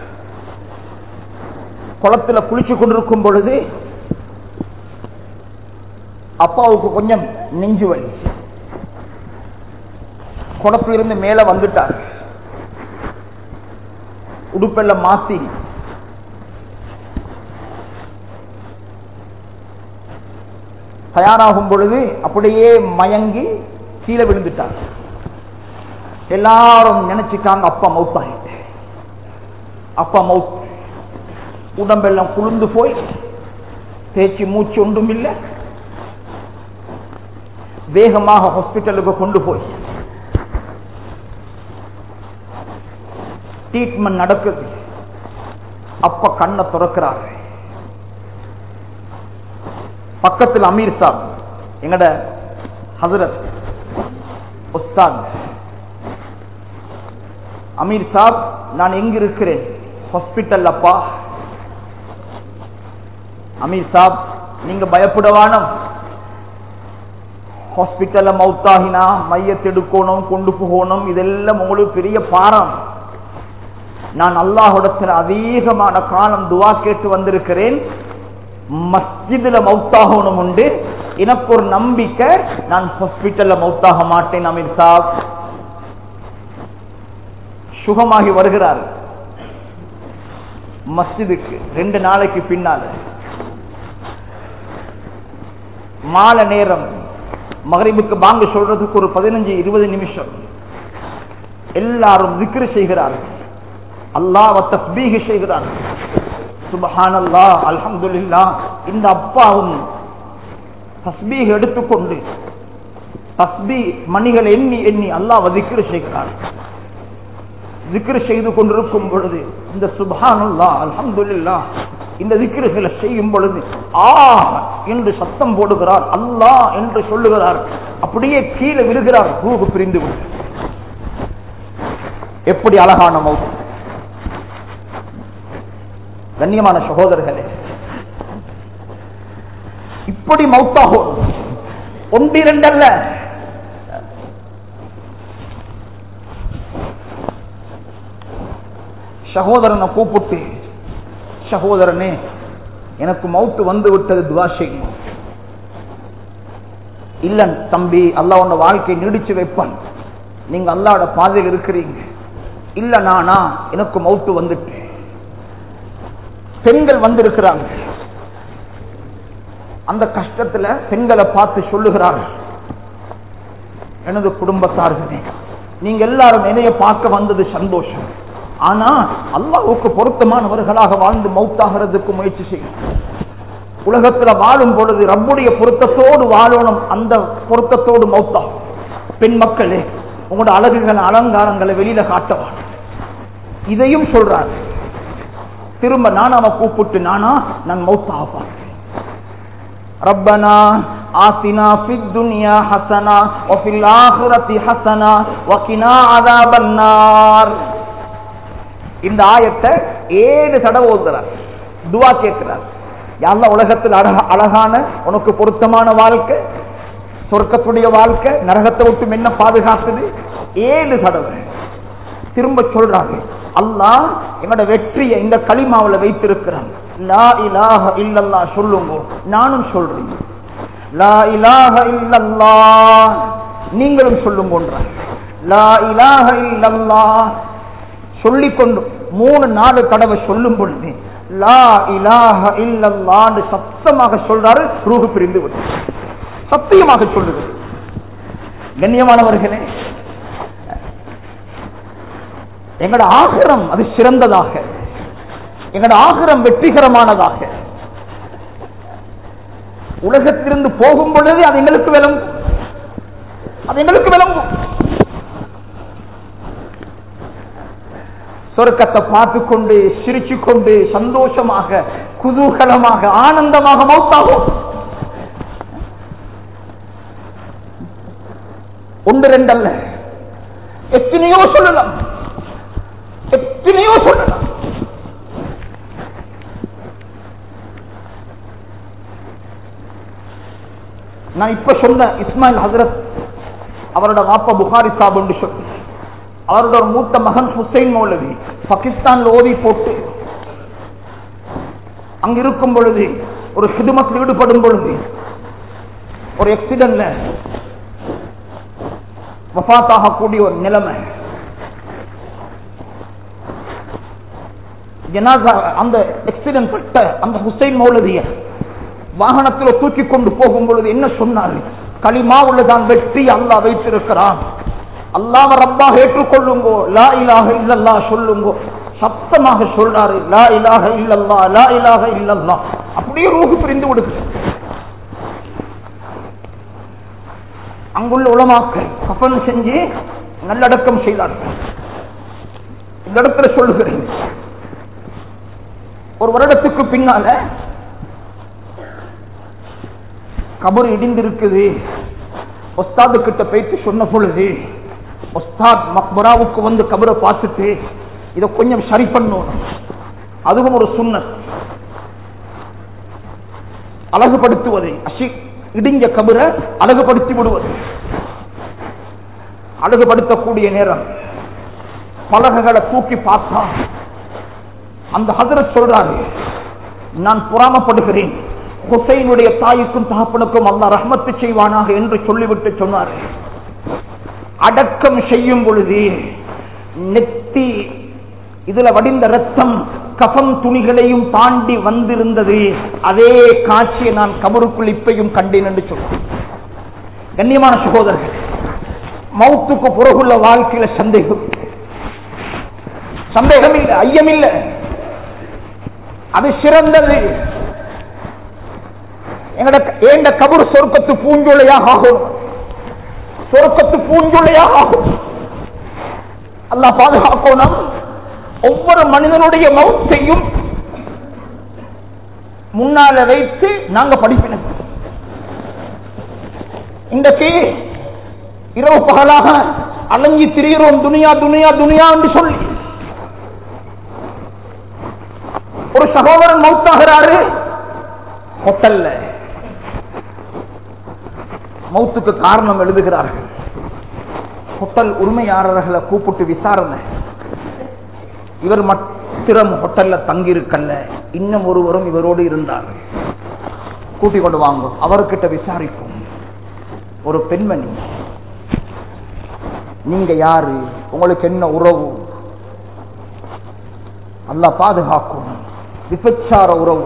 குளத்துல குளிச்சு கொண்டிருக்கும் பொழுது அப்பாவுக்கு கொஞ்சம் நெஞ்சு வலி. குளத்திலிருந்து மேல வந்துட்டார். உடுப்பெல்லாம் மாத்தி தயாராகும் பொழுது அப்படியே மயங்கி கீழே விழுந்துட்டார். எல்லாரும் நினைச்சிட்டாங்க அப்பா மௌத்தாயிட்டு, அப்பா மௌத். உடம்பெல்லாம் குளிர்ந்து போய் பேச்சு மூச்சு ஒன்றும் இல்லை. வேகமாக ஹாஸ்பிட்டலுக்கு கொண்டு போய் ட்ரீட்மெண்ட் நடக்குது. அப்ப கண்ணை திறக்கிறார். பக்கத்தில் அமீர் சாப், எங்கட ஹசரத் உஸ்தாத் அமீர் சாப், நான் எங்க இருக்கிறேன்? ஹாஸ்பிட்டல் அப்பா. அமீர் சாப், நீங்க பயப்படவானம். ஹாஸ்பிட்டல்ல மௌத்தாகினா மையத்தை எடுக்கணும், கொண்டு போகணும், இதெல்லாம் உங்களுக்கு பெரிய பாரம். நான் அல்லாஹ்விடத்தில் அதிகமான காலம் துவா கேட்டு வந்திருக்கிறேன். மஸ்ஜிதுல மௌத்தாகணும் உண்டு. எனக்கு ஒரு நம்பிக்கை, நான் ஹாஸ்பிட்டல்ல மௌத்தாக மாட்டேன். அமீர் சாப் சுகமாகி வருகிறார் மஸ்ஜிதுக்கு. 2 நாளைக்கு பின்னால மாலை நேரம் மகரிபுக்கு பாங்கு சொல்றதுக்கு ஒரு 15-20 நிமிஷம் எல்லாரும் திக்ர் செய்கிறார்கள், அல்லாஹ்வை தஸ்பீஹ் செய்கிறார்கள். சுப்ஹானல்லாஹ், அல்ஹம்துலில்லாஹ். இந்த அப்பாவும் தஸ்பீஹ் எடுத்துக்கொண்டு தஸ்பீஹ் மணிகளை எண்ணி எண்ணி அல்லாஹ்வை திக்ர் செய்கிறார். திக்ர் செய்து கொண்டிருக்கும் பொழுது இந்த சுப்ஹானல்லாஹ், அல்ஹம்துலில்லாஹ் இந்த திக்ர்களை செய்யும் பொழுது ஆ என்று சத்தம் போடுகிறார், அல்லாஹ் என்று சொல்லுகிறார். அப்படியே கீழே விழுகிறார், ரூஹ் பிரிந்து விடு. எப்படி அழகான மௌத்! கண்ணியமான சகோதரர்களே, இப்படி மௌத்தாகும். 1-2 அல்ல. சகோதரனை கூப்பிட்டு, சகோதரனே எனக்கு மௌத்து வந்து விட்டது, துவா செய்யும். இல்ல தம்பி, அல்லாஹ் உன்ன வாழ்க்கையை நீடிச்சு வைப்பான், நீங்க அல்லாஹ்வோட பாதையில் இருக்கிறீங்க. இல்ல நானா, எனக்கு மௌத்து வந்துட்டு. பெண்கள் வந்திருக்கிறாங்க. அந்த கஷ்டத்துல பெண்களை பார்த்து சொல்லுகிறார்கள், எனது குடும்பத்தார்களே, நீங்க எல்லாரும் என்னைய பார்க்க வந்தது சந்தோஷம். ஆனா அல்லாஹ்வுக்கு பொருத்தமானவர்களாக வாழ்ந்து மௌத்தாகிறதுக்கு முயற்சி செய்யும். உலகத்துல வாழும் பொழுது ரப்புடைய பொருத்தத்தோடு வாழணும். அந்த பொருத்தத்தோடு மௌத்தாகும். பெண் மக்களே, உங்களோட அழகுகளை அலங்காரங்களை வெளியில காட்டவான். இதையும் சொல்றாரு. திரும்ப நானாம கூப்பிட்டு நான் மௌத்தாக பார்க்கிறேன். ரப்பனா ஆத்தினா ஃபித் துன்யா ஹஸனா வ ஃபில் ஆখিরাতি ஹஸனா வ கினா அஸாபன்னார். இந்த ஆயத்தை 7 தடவை ஓதுறார், துஆ கேட்கிறார். யா அல்லாஹ், உலகத்தில் அழகான உனக்கு பொருத்தமான வாழ்க்கை, சொர்க்கத்துடைய வாழ்க்கை, நரகத்தை விட்டு என்ன பாதுகாத்தது, 7 தடவை திரும்ப சொல்றாங்க. அல்லாஹ் என்னோட வெற்றியை இந்த கலிமாவுல வைத்திருக்கிறான். லா இலாஹ இல்லல்லாஹ் சொல்லுங்க, நானும் சொல்றேன். லா இலாஹ இல்லல்லாஹ், நீங்களும் சொல்லுங்க. லா இலாஹ இல்லல்லாஹ் சொல்லிக்கொண்டு 3-4 தடவை சொல்லும் பொழுது லா இலாஹ இல்லல்லாஹ் சத்தமாக சொல்றாரு, ரூஹ் பிரிந்து விடும். சத்தியமாக சொல்லுது. கண்ணியமானவர்களே, எங்களோட ஆகிரம் அது சிறந்ததாக, எங்களோட ஆகிரம் வெற்றிகரமானதாக உலகத்திலிருந்து போகும் பொழுது அது எங்களுக்கு விளங்கும், அது எங்களுக்கு விளங்கும். சொர்க்கத்தை பார்த்து கொண்டு சிரிச்சு கொண்டு சந்தோஷமாக குதூகலமாக ஆனந்தமாக மௌத்தாகும். ஒன்று ரெண்டல்ல, எத்தனையோ சொல்லலாம், எத்தனையோ சொல்லலாம். நான் இப்ப சொன்ன இஸ்மாயில் ஹசரத் அவரோட வாப்பா புகாரி சாப் என்று சொல்லி, அவரோட ஒரு மூத்த மகன் ஹுசைன் மௌலவி பாகிஸ்தான்ல ஓதி போட்டு அங்க இருக்கும் பொழுது ஒரு ஹிதுமத்தில் ஈடுபடும் பொழுது ஒரு ஆக்சிடென்ட்ல வஃபாத்தாக கூடிய ஒரு நிலைமை. ஜனாஸா அந்த ஆக்சிடென்ட் பட்ட அந்த ஹுசைன் மௌலவிய வாகனத்தில் தூக்கி கொண்டு போகும் பொழுது என்ன சொன்னார்? களிமா உள்ளதான் வெற்றி அல்லாஹ் வைத்திருக்கிறான், அல்லாஹ் ரப்பாக ஏற்றுக்கொள்ளுங்கோ, லா இலாஹ இல்லல்லாஹ் சொல்லுங்கோ. சத்தமாக சொல்றாரு, லா இலாஹ இல்லல்லாஹ், லா இலாஹ இல்லல்லாஹ். அப்படியே ரூஹு பிரிந்து விடுது. அங்குள்ள உலமாக்கள் கஃபன் செஞ்சு நல்லடக்கம் செய்தார்கள். இந்த இடத்துல சொல்லுகிறேன், ஒரு வருடத்துக்கு பின்னால கபர் இடிந்திருக்குது. உஸ்தாது கிட்ட போயிட்டு சொன்ன பொழுது உஸ்தாத் மக்பராவுக்கு வந்து கபரை பார்த்துட்டு இதை கொஞ்சம் சரி பண்ணணும், அதுவும் ஒரு சுன்னத், அழகுபடுத்துவது, இடிஞ்ச கபரை அழகுபடுத்தி விடுவது. அழகுபடுத்தக்கூடிய நேரம் பலகைகளை தூக்கி பார்த்தா அந்த ஹஜ்ரத் சொல்றாரு, நான் பொறாமப்படுகிறேன், ஹுசைனுடைய தாய்க்கும் தகப்பனுக்கும் அல்லாஹ் ரஹ்மத்து செய்வானாக என்று சொல்லிவிட்டு சொன்னார். அடக்கம் செய்யும் பொழுது நெத்தி இதுல வடிந்த ரத்தம் கஃன் துணிகளையும் தாண்டி வந்திருந்தது. அதே காட்சியை நான் கபருக்குள் இப்பையும் கண்டேன் என்று சொன்னார். கண்ணியமான சகோதரர்கள், மௌத்துக்கு பிறகுள்ள வாழ்க்கையில சந்தேகம் இல்லை, ஐயம் இல்லை, அது சிறந்தது. எங்கட கபர் சொர்க்கத்து பூஞ்சொலையாக ஆகும், சொர்க்கத்து பூஞ்சொலையாக ஆகும். அல்லாஹ் பாதுகாக்கணும். ஒவ்வொரு மனிதனுடைய மௌத்தையும் முன்னால வைத்து நாங்க படிப்பினோம். இன்றைக்கு இரவு பகலாக அலைஞ்சி திரிகிறோம், துனியா துனியா துனியா என்று சொல்லி. ஒரு சகோதரன் மௌத்தாகிறாரு ஹோட்டல்ல, மௌத்துக்கு காரணம் எழுதுகிறார்கள். ஹோட்டல் உரிமையாளர்களை கூப்பிட்டு விசாரணை, இவர் மாத்திரம் ஹோட்டல்ல தங்கியிருக்கல்ல, இன்னும் ஒருவரும் இவரோடு இருந்தார், கூட்டிக் கொண்டு வாங்க, அவர்கிட்ட விசாரிப்போம். ஒரு பெண்மணி, நீங்க யாரு, உங்களுக்கு என்ன உறவு? அல்லாஹ் பாதுகாக்கும். விபச்சார உறவு.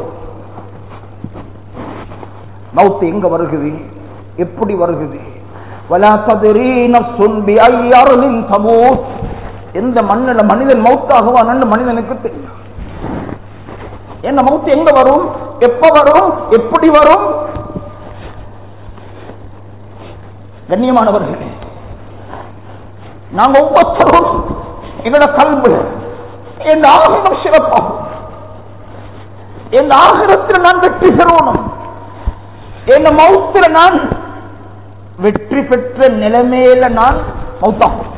மௌத் எங்க வருகுது, எப்படி வருகுது? வலா தத்ரீ நஃப்ஸுன் பிஅய்யி அர்லின் தமூத். எந்த மண்ணில மனிதன் மௌத்தாகுவான் என்று மனிதனுக்கு தெரியும். என்ன மௌத் எங்க வரும், எப்ப வரும், எப்படி வரும்? கண்ணியமானவர்களே, நாங்க ஒவ்வொருத்தரும் என்னோட கல்வி என் ஆகிரம் சிறப்பாகும், என் ஆகிரத்தில் நான் வெற்றி பெறணும், என் மௌத்துல நான் வெற்றி பெற்ற நிலைமையில நான் மௌத்தாகும்.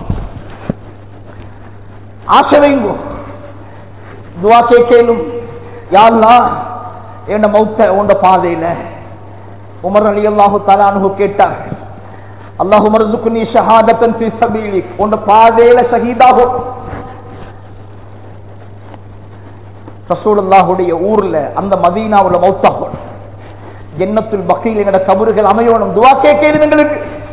ஆசை வைங்கோ, துவா கேட்கலும், யா அல்லாஹ் என் மௌத்த உண்ட பாதையில. உமர் ரலியல்லாஹு தஆலா அன்ஹு கேட்டார், அல்லாஹும்ம ர்ஸுக்னி ஷஹாதத்தன் ஃபீ ஸபீலிக், உண்ட பாதையில ஷஹீதாகும். ரசூலுல்லாஹுடைய ஊர்ல அந்த மதீனாவுல மௌத்தாகும். ஜன்னத்துல் பக்கீல் எங்கட கபறுகள் அமையணும். துவா கேட்கலும் எங்களுக்கு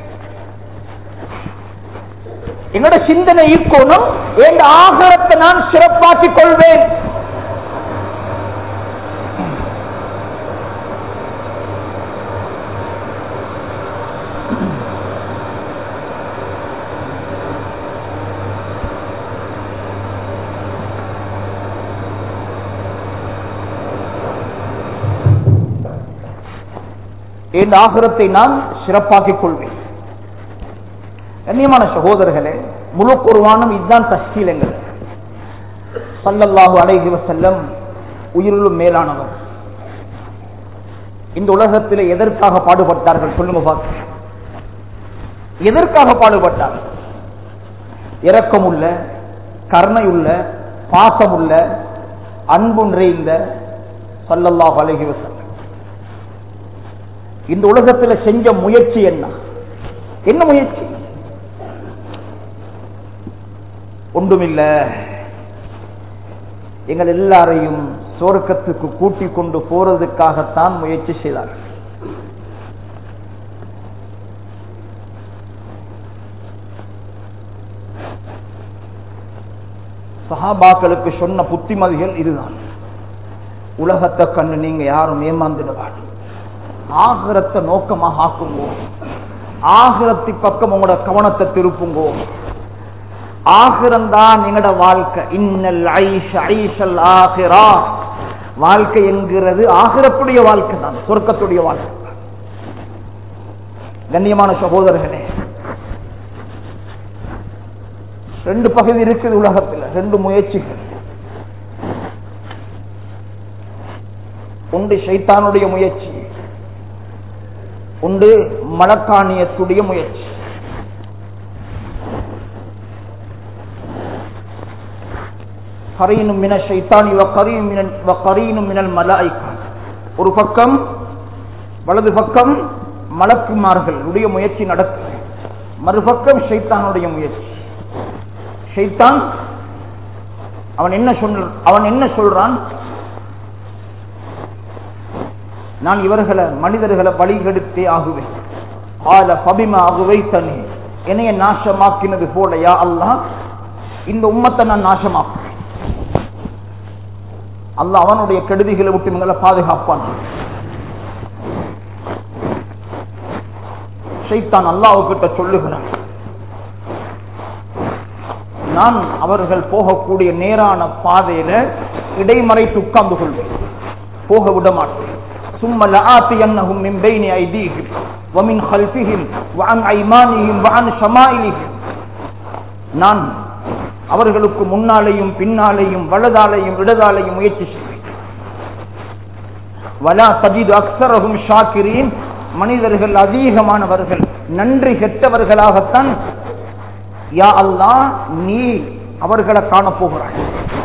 என்னோட சிந்தனை ஈர்க்கணும், என் ஆகிரத்தை நான் சிறப்பாக்கிக் கொள்வேன். இந்த ஆகிரத்தை நான் சிறப்பாக்கிக் கொள்வேன். கண்ணியமான சகோதரர்களே, முழு குர்ஆனும் இதுதான் தஸ்கீலங்கள். ஸல்லல்லாஹு அலைஹி வஸல்லம் உயிரிலும் மேலானவர். இந்த உலகத்தில் எதற்காக பாடுபட்டார்கள் சொல்லுங்க பார்க்க? எதற்காக பாடுபட்டார்கள்? இரக்கமுள்ள, கருணையுள்ள, பாசமுள்ள, அன்பு நிறைந்த ஸல்லல்லாஹு அலைஹி வஸல்லம் இந்த உலகத்தில் செஞ்ச முயற்சி என்ன முயற்சி? ஒன்றுமில்ல. எங்கள் எல்லாரையும் சொர்க்கத்துக்கு கூட்டிக் கொண்டு போறதுக்காகத்தான் முயற்சி செய்தார்கள். சஹாபாக்களுக்கு சொன்ன புத்திமதிகள் இதுதான். உலகத்தை கண்டு நீங்க யாரும் ஏமாந்துடுவாங்க. ஆகிரத்தை நோக்கமாக ஆக்குங்கோ. ஆகிரத்தை பக்கம் உங்களோட கவனத்தை திருப்புங்கோ. ஆகிரந்தான் எங்கட வாழ்க்கை. இன்னல் ஐஷ ஐஷல் ஆகிரா. வாழ்க்கை என்கிறது ஆகிரத்துடைய வாழ்க்கை தான், சொர்க்கத்துடைய வாழ்க்கை. கண்ணியமான சகோதரர்களே, ரெண்டு பகுதி இருக்குது உலகத்தில், ரெண்டு முயற்சிகள். ஒன்று ஷைத்தானுடைய முயற்சி, ஒன்று மலக்காணியத்துடைய முயற்சி. கரீனும் மின ஷைத்தானி வகரீனும் மினல் மலாயிகா. ஒரு பக்கம் வலது பக்கம் மலக்குமார்களுடைய முயற்சி நடக்குது, மறுபக்கம் ஷைத்தானுடைய முயற்சி. ஷைத்தான் அவன் என்ன சொல்றான்? நான் இவர்களை மனிதர்களை வழிகெடுத்தே ஆகுவேன். ஆல பபிமா ஆகுவைத்தனி, என்னைய நாசமாக்கினது போல யா அல்லாஹ் இந்த உம்மத்தை நான் நாசமாக்குவேன். அல்லாஹ் அவனுடைய கெடுதிகளை விட்டு இவங்களை பாதுகாப்பான். ஷைத்தான் அல்லாஹ்வுக்கிட்ட சொல்லுகிறான், நான் அவர்கள் போகக்கூடிய நேரான பாதையில இடைமறைத்து உட்கார்ந்து கொள்வேன், போக விட மாட்டேன். ثم لآتينهم من بين أيديهم ومن خلفهم وعن أيمانهم وعن شمائلهم. நான் அவர்களுக்கு முன்னாலேயும் பின்னாலேயும் வலதாலேயும் இடதாலேயும் முயற்சி செய்வேன். வலா தஜிது அக்ஸரஹும் ஷாக்கிரீன். மனிதர்கள் அதிகமானவர்கள் நன்றி கெட்டவர்களாகத்தான் யா அல்லாஹ் நீ அவர்களை காணப்போகிறாய்.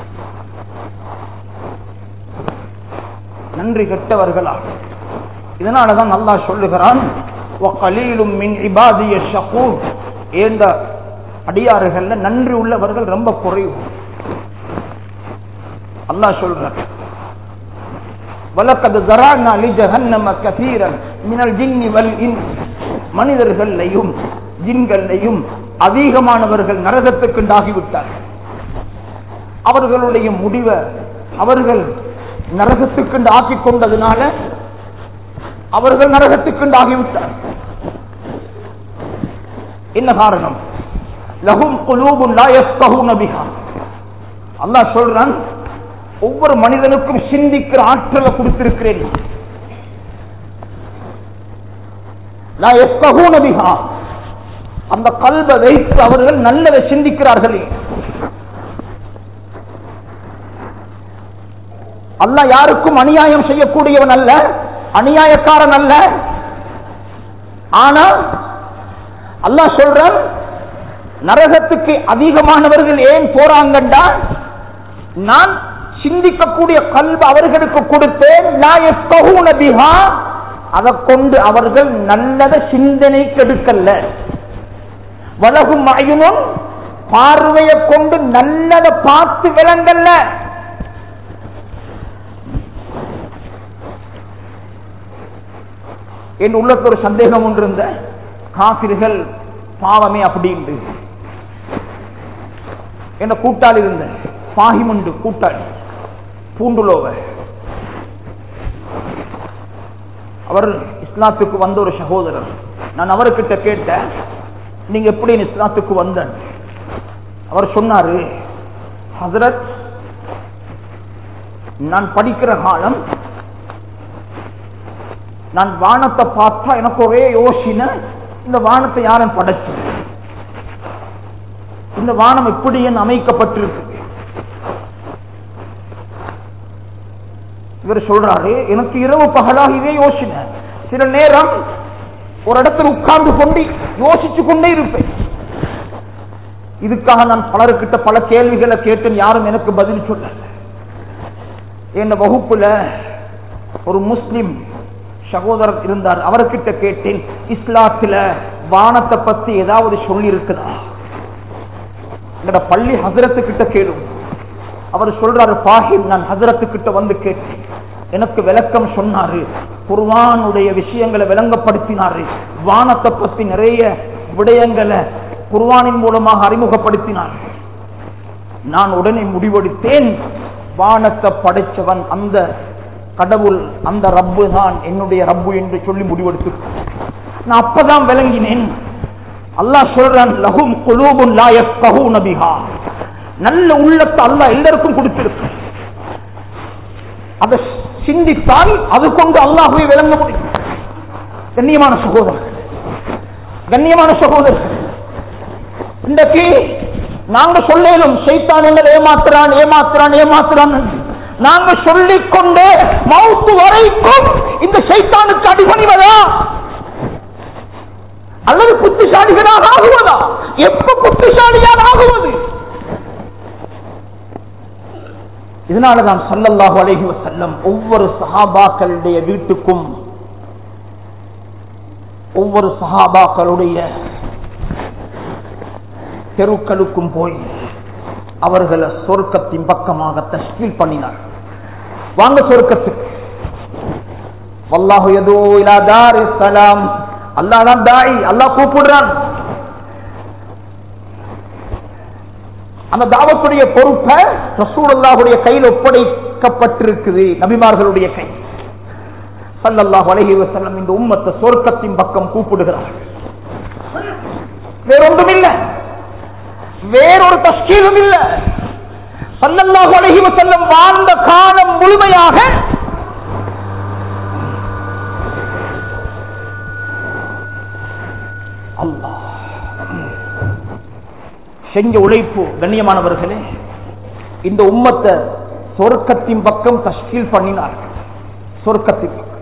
நன்றி கெட்டவர்களாக. இதனாலதான் அல்லாஹ் சொல்லுகிறான், வகலீலும் மின் இபாதிய ஷகூர். ஏந்த அடியார்கள் நன்றி உள்ளவர்கள் ரொம்ப குறைவு. அல்லாஹ் சொல்றான், வலகத் ஸரஅனா லிஜஹன்னம கஸீரன் மினல் ஜின்னி வல் இன்ஸ். மனிதர்களையும் ஜின்களையும் அதிகமானவர்கள் நரகத்துக்கு ஆகிவிட்டார்கள். அவர்களுடைய முடிவை அவர்கள் நரகத்துக்கு ஆக்கிக் கொண்டதுனால அவர்கள் நரகத்துக்கு ஆகிவிட்டார். என்ன காரணம்? லஹும் குலூபுன் லா யஃப்கஹூன பிஹா. அல்லாஹ் சொல்றான், ஒவ்வொரு மனிதனுக்கும் சிந்திக்கிற ஆற்றலை கொடுத்திருக்கிறேன். லா யஃப்கஹூன பிஹா. அந்த கல்பை வைத்து அவர்கள் நல்லதை சிந்திக்கிறார்களே. அல்லாஹ் யாருக்கும் அநியாயம் செய்யக்கூடியவன் அல்ல, அநியாயக்காரன் அல்ல. ஆனா அல்லாஹ் சொல்றான், நரகத்துக்கு அதிகமானவர்கள் ஏன் போறாங்கண்டா, நான் சிந்திக்கக்கூடிய கல்பு அவர்களுக்கு கொடுத்தேன். லா யஃப்கஹூன பிஹா. அதை கொண்டு அவர்கள் நல்லத சிந்தனை கெடுக்கல்ல. வலகும் அயுனும், பார்வையை கொண்டு நல்லதை பார்த்து விளங்கல்ல. என் உள்ளக்கு ஒரு சந்தேகம் ஒன்று இருந்த, காபிர்கள் பாவமே அப்படின்னு என்ன கூட்டாளி இருந்த பாகிமுண்டு கூட்டாளி பூண்டுலோவ, அவர் இஸ்லாத்துக்கு வந்த ஒரு சகோதரர். நான் அவர்கிட்ட கேட்டேன், நீங்க எப்படி இஸ்லாத்துக்கு வந்த? அவர் சொன்னாரு, ஹஸ்ரத் நான் படிக்கிற காலம் நான் வானத்தை பார்த்தா எனக்கு ஒரே யோசனை, இந்த வானத்தை யாரும் படைச்சு, இந்த வானம் எப்படி அமைக்கப்பட்டிருக்கு. இவர் சொல்றாரு, எனக்கு இரவு பகலாக இதே யோசனை. சில நேரம் ஒரு இடத்துல உட்கார்ந்து கொண்டு யோசிச்சு கொண்டே இருப்பேன். இதுக்காக நான் பலருக்கிட்ட பல கேள்விகளை கேட்டேன், யாரும் எனக்கு பதில் சொல்ல. என் வகுப்புல ஒரு முஸ்லிம் சகோதரர் இருந்தார், அவர்கிட்ட கேட்டேன், இஸ்லாத்துல வானத்தை பத்தி ஏதாவது சொல்லி இருக்குதா? எங்கட பள்ளி ஹசரத்து கிட்ட கேளும். அவர் சொல்றாரு, பாஹிம், நான் ஹசரத்து கிட்ட வந்து கேட்டேன், எனக்கு விளக்கம் சொன்னாரு, குர்ஆனுடைய விஷயங்களை விளங்கப்படுத்தினாரு, வானத்தை பத்தி நிறைய விடயங்களை குர்ஆனின் மூலமாக அறிமுகப்படுத்தினார். நான் உடனே முடிவெடுத்தேன், வானத்தை படைச்சவன் அந்த கடவுள், அந்த ரப்பு தான் என்னுடைய ரப்பு என்று சொல்லி முடிவெடுத்து நான் அப்பதான் விளங்கினேன். அல்லாஹ் சொல்றான், லஹும் குலூபுன் லா யஃகஹூன பிஹா, நல்ல உள்ளத்தை அல்லாஹ் எல்லாருக்கும் கொடுத்திருக்கு. அதை சிந்தித்தால் அது கொண்டு அல்லாஹ்வை விளங்க முடியும். கண்ணியமான சகோதரர், இன்றைக்கு நாங்க சொல்லும் ஷைத்தான் எங்களை ஏமாத்துறான் ஏமாத்துறான் ஏமாத்துறான், நாங்க சொல்லிக்கொண்டே மௌத்து வரைக்கும் இந்த ஷைத்தானுக்கு அடிபணிவதா அல்லது புத்திசாலிகளாக ஆகுவதா? எப்ப புத்திசாலியாக ஆகுவது? இதனாலதான் ஸல்லல்லாஹு அலைஹி வஸல்லம் ஒவ்வொரு சஹாபாக்களுடைய வீட்டுக்கும், ஒவ்வொரு சஹாபாக்களுடைய தெருக்களுக்கும் போய் அவர்களை சொர்க்கத்தின் பக்கமாக தஷ்கீல் பண்ணினார். வாங்க சொர்க்கத்துக்கு. வல்லாஹு யதூ இலா தாரிஸ் ஸலாம், அல்லாஹ் தான் தாயி, அல்லாஹ் கூப்பிடுறான். அந்த தாவத்துடைய பொறுப்பை ரசூலுல்லாஹுடைய கையில் ஒப்படைக்கப்பட்டிருக்குது, நபிமார்களுடைய கை. ஸல்லல்லாஹு அலைஹி வஸல்லம் இந்த உம்மத்தை சொர்க்கத்தின் பக்கம் கூப்பிடுகிறார். வேறொன்றும் இல்லை, வேறொரு தஷ்கீலும் இல்லை. ஸல்லல்லாஹு அலைஹி வஸல்லம் வாழ்ந்த காலம் முழுமையாக அல்லாஹ் செஞ்ச உழைப்பு. கண்ணியமானவர்களே, இந்த உம்மத்தை சொர்க்கத்தின் பக்கம் தஷ்கீல் பண்ணினார். சொர்க்கத்தின் பக்கம்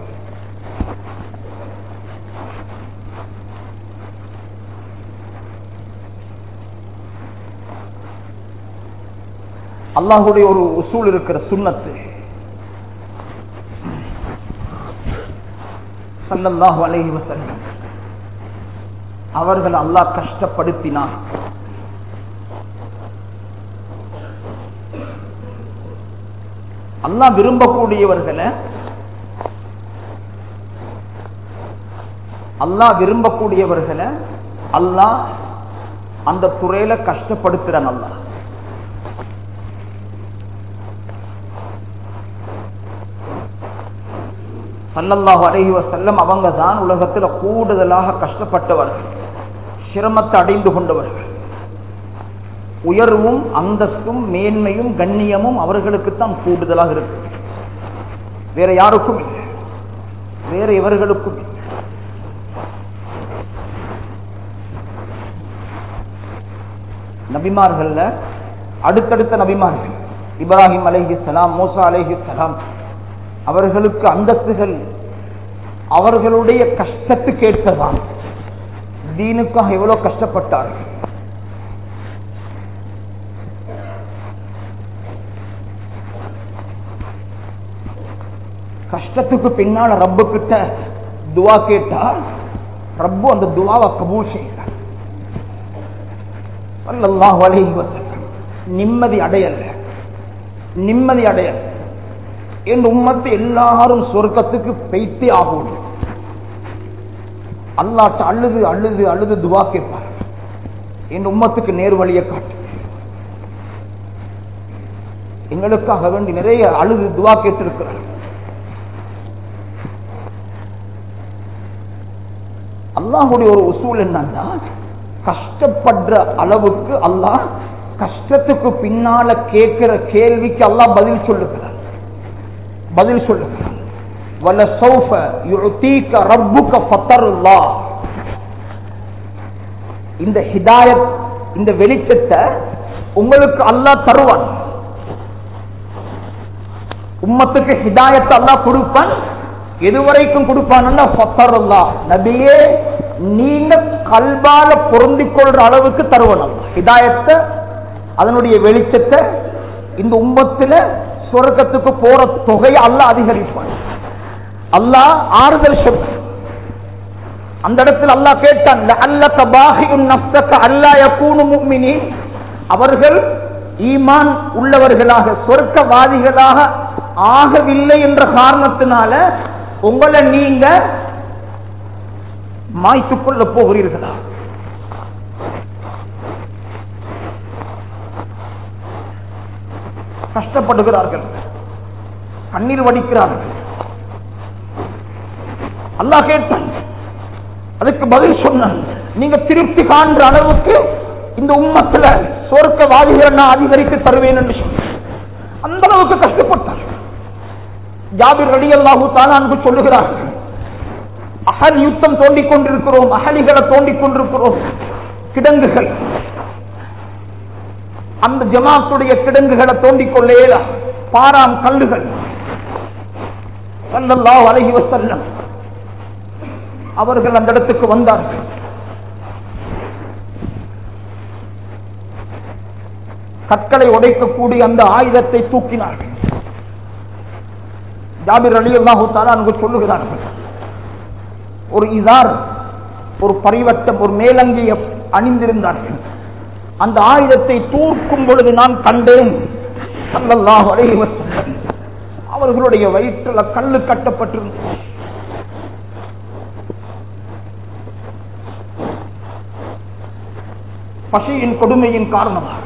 அல்லாஹுடைய ஒரு உசூல் இருக்கிற சுன்னத்து. ஸல்லல்லாஹு அலைஹி வஸல்லம் அவர்கள் அல்லாஹ் கஷ்டப்படுத்தினார். அல்லாஹ் விரும்பக்கூடியவர்களை அல்லாஹ் அந்த துறையில கஷ்டப்படுத்துறான். அல்லாஹ் ஸல்லல்லாஹு அலைஹி வஸல்லம் அவங்க தான் உலகத்தில் கூடுதலாக கஷ்டப்பட்டவர்கள், சிரமத்தை அடைந்து கொண்டவர்கள். உயர்வும் அந்தஸ்தும் மேன்மையும் கண்ணியமும் அவர்களுக்குத்தான் கூடுதலாக இருக்கு, வேற யாருக்கும் இல்லை, வேற இவர்களுக்கும் இல்லை. நபிமார்கள்ல அடுத்தடுத்த நபிமார்கள், இப்ராஹிம் அலைஹிஸ்ஸலாம், மூசா அலைஹிஸ்ஸலாம், அவர்களுக்கு அந்தஸ்துகள் அவர்களுடைய கஷ்டத்துக்கு ஏற்பதான். தீனுக்காக எவ்வளவு கஷ்டப்பட்டார்கள். கஷ்டத்துக்கு பின்னால ரப்பு கிட்ட துவா கேட்டால் ரப்பு அந்த துவாவை கபூல் செய்கிறார். ஸல்லல்லாஹு அலைஹி வஸல்லம் நிம்மதி அடையல என் உம்மத்து எல்லாரும் சொர்க்கத்துக்கு பெய்த்தே ஆகும். அல்லாஹ் அழுது அழுது அழுது துவா கேட்பார், என் உம்மத்துக்கு நேர் வழியை காட்டு. எங்களுக்காக வேண்டி நிறைய அழுது துவா கேட்டிருக்கிறார். அல்லாஹுடைய ஒரு உசூல் என்னன்னா, கஷ்டப்படுற அளவுக்கு அல்லாஹ் கஷ்டத்துக்கு பின்னால கேட்கிற கேள்விக்கு அல்லாஹ் பதில் சொல்லுகிறார். வலசௌஃப யுஅதீக ரப்புக ஃபதர்லா. இந்த ஹிதாயத், இந்த வெளிச்சத்தை உங்களுக்கு அல்லாஹ் தருவான். உம்மத்துக்கு ஹிதாயத்தை அல்லாஹ் கொடுப்பான். எதுவரைக்கும் கொடுப்பான்? ஃபதர்லா, நபியே நீங்க கல்பால பொருந்திக் கொள்ற அளவுக்கு தருவணும் ஹிதாயத்தை, அதனுடைய வெளிச்சத்தை. இந்த உம்மத்துல சொர்க்கத்துக்கு போற தொகையை அல்லாஹ் அதிகரிப்பான். அல்லாஹ் ஆறுதல் சொல்ற அந்த இடத்தில் அல்லாஹ் கேட்டான், லஅல்லக பாஹிஉன் நஃப்ஸக அல்லா யகூனு முஃமினீன். அவர்கள் ஈமான் உள்ளவர்களாக சொர்க்கவாதிகளாக ஆகவில்லை என்ற காரணத்தினால உங்களை நீங்க மாய்த்துக் கொள்ள போகிறீர்களா? கஷ்டப்படுகிறார்கள், கண்ணீர் வடிக்கிறார்கள். அல்லாஹ் கேட்டான், அதுக்கு பதில் சொன்னான், நீங்க திருப்தி காண்ற அளவுக்கு இந்த உம்மத்துல சொர்க்கவாதிகளை நான் அதிகரித்து தருவேன் என்று சொன்ன. அந்த அளவுக்கு கஷ்டப்பட்டார். ஜாபிர் ரலியல்லாஹு தஆலா அன்ஹு சொல்லுகிறார்கள், அகல் யுத்தம் தோண்டிக் கொண்டிருக்கிறோம், அகலிகளை தோண்டிக் கொண்டிருக்கிறோம், கிடங்குகள். அந்த ஜமாத்துடைய கிடங்குகளை தோண்டிக் கொள்ளே பாராம் கல்லுகள். ஸல்லல்லாஹு அலைஹி வஸல்லம் அவர்கள் அந்த இடத்துக்கு வந்தார்கள். கற்களை உடைக்கக்கூடிய அந்த ஆயுதத்தை தூக்கினார்கள். ஜாபிர் ரலியல்லாஹு தஆலா அன்ஹு சொல்லுகிறார்கள், ஒரு இதார், ஒரு பரிவட்டம், ஒரு மேலங்கியை அணிந்திருந்தார்கள். அந்த ஆயுதத்தை தூக்கும் பொழுது நான் கண்டேன் ஸல்லல்லாஹு அலைஹி வஸல்லம் அவர்களுடைய வயிற்றில் கல்லு கட்டப்பட்டிருந்தது. பசியின் கொடுமையின் காரணமாக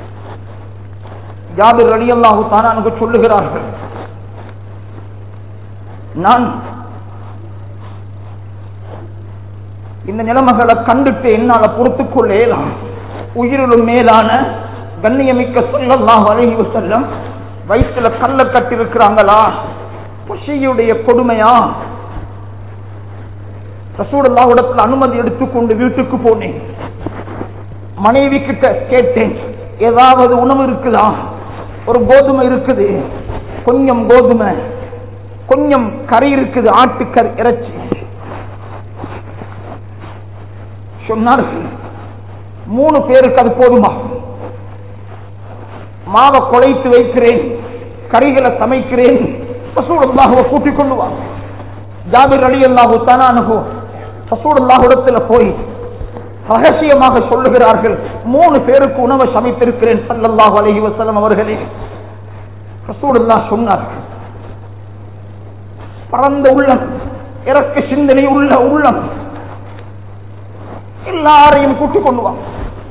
ஜாபிர் ரலியல்லாஹு தஆலா அன்ஹு சொல்லுகிறார்கள், நான் இந்த நிலைமைகளை கண்டுட்டு என்னால பொறுத்துக் கொள்ளலாம். உயிரிலும் மேலான கண்ணியமிக்க ஸல்லல்லாஹு அலைஹி வஸல்லம் வயிற்றுல கல்ல கட்டிருக்கிறாங்களா, பசியுடைய கொடுமையா? ரசூலுல்லாஹ்விடத்தில் அனுமதி எடுத்துக்கொண்டு வீட்டுக்கு போனேன். மனைவி கிட்ட கேட்டேன், ஏதாவது உணவு இருக்குதா? ஒரு கோதுமை இருக்குது, கொஞ்சம் கோதுமை, கொஞ்சம் கறி இருக்குது, ஆட்டுக்கறி இறைச்சி. சொன்னார்கள், 3 பேருக்கு அது போதுமா? மாவை குழைத்து வைக்கிறேன், கறிகளை சமைக்கிறேன், ரசூலுல்லாஹ்வை கூட்டிக் கொண்டு வா. ஜாபிர் ரலியல்லாஹு தஆலா அன்ஹு ரசூலுல்லாஹ்விடத்தில் போய் ரகசியமாக சொல்லுகிறார்கள், 3 பேருக்கு உணவை சமைத்திருக்கிறேன் ஸல்லல்லாஹு அலைஹி வஸல்லம் அவர்களே. ரசூலுல்லாஹ் சொன்னார்கள், பரந்த உள்ளம், இறக்க சிந்தனை உள்ள உள்ளம், எல்லாரையும் கூட்டிக் கொண்டு வா.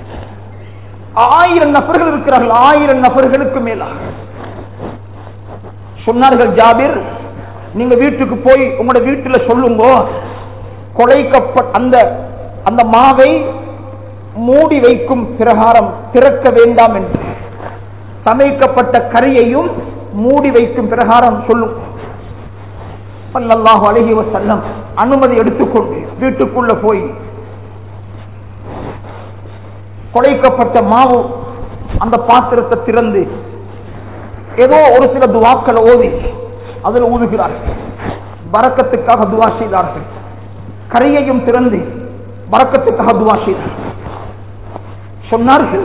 1000 நபர்கள் இருக்கிறார்கள், 1000 நபர்களுக்கு மேலாக. சொன்னார்கள், ஜாபிர் நீங்க வீட்டுக்கு போய் உங்களோட வீட்டுல சொல்லுங்க, கொலைக்கப்பட்ட அந்த மாவை மூடி வைக்கும் பிரகாரம் திறக்க வேண்டாம் என்று, சமைக்கப்பட்ட கறியையும் மூடி வைக்கும் பிரகாரம் சொல்லும். ஸல்லல்லாஹு அலைஹி வஸல்லம் அனுமதி எடுத்துக்கொண்டு வீட்டுக்குள்ள போய் கொலைக்கப்பட்ட மாவு அந்த பாத்திரத்தை திறந்து ஏதோ ஒரு சில துவாக்களை ஓதி அதில் ஊதுகிறார்கள். பரக்கத்துக்காக துவா செய்தார்கள். கரையையும் திறந்து பரக்கத்துக்காக துவா செய்தார்கள். சொன்னார்கள்,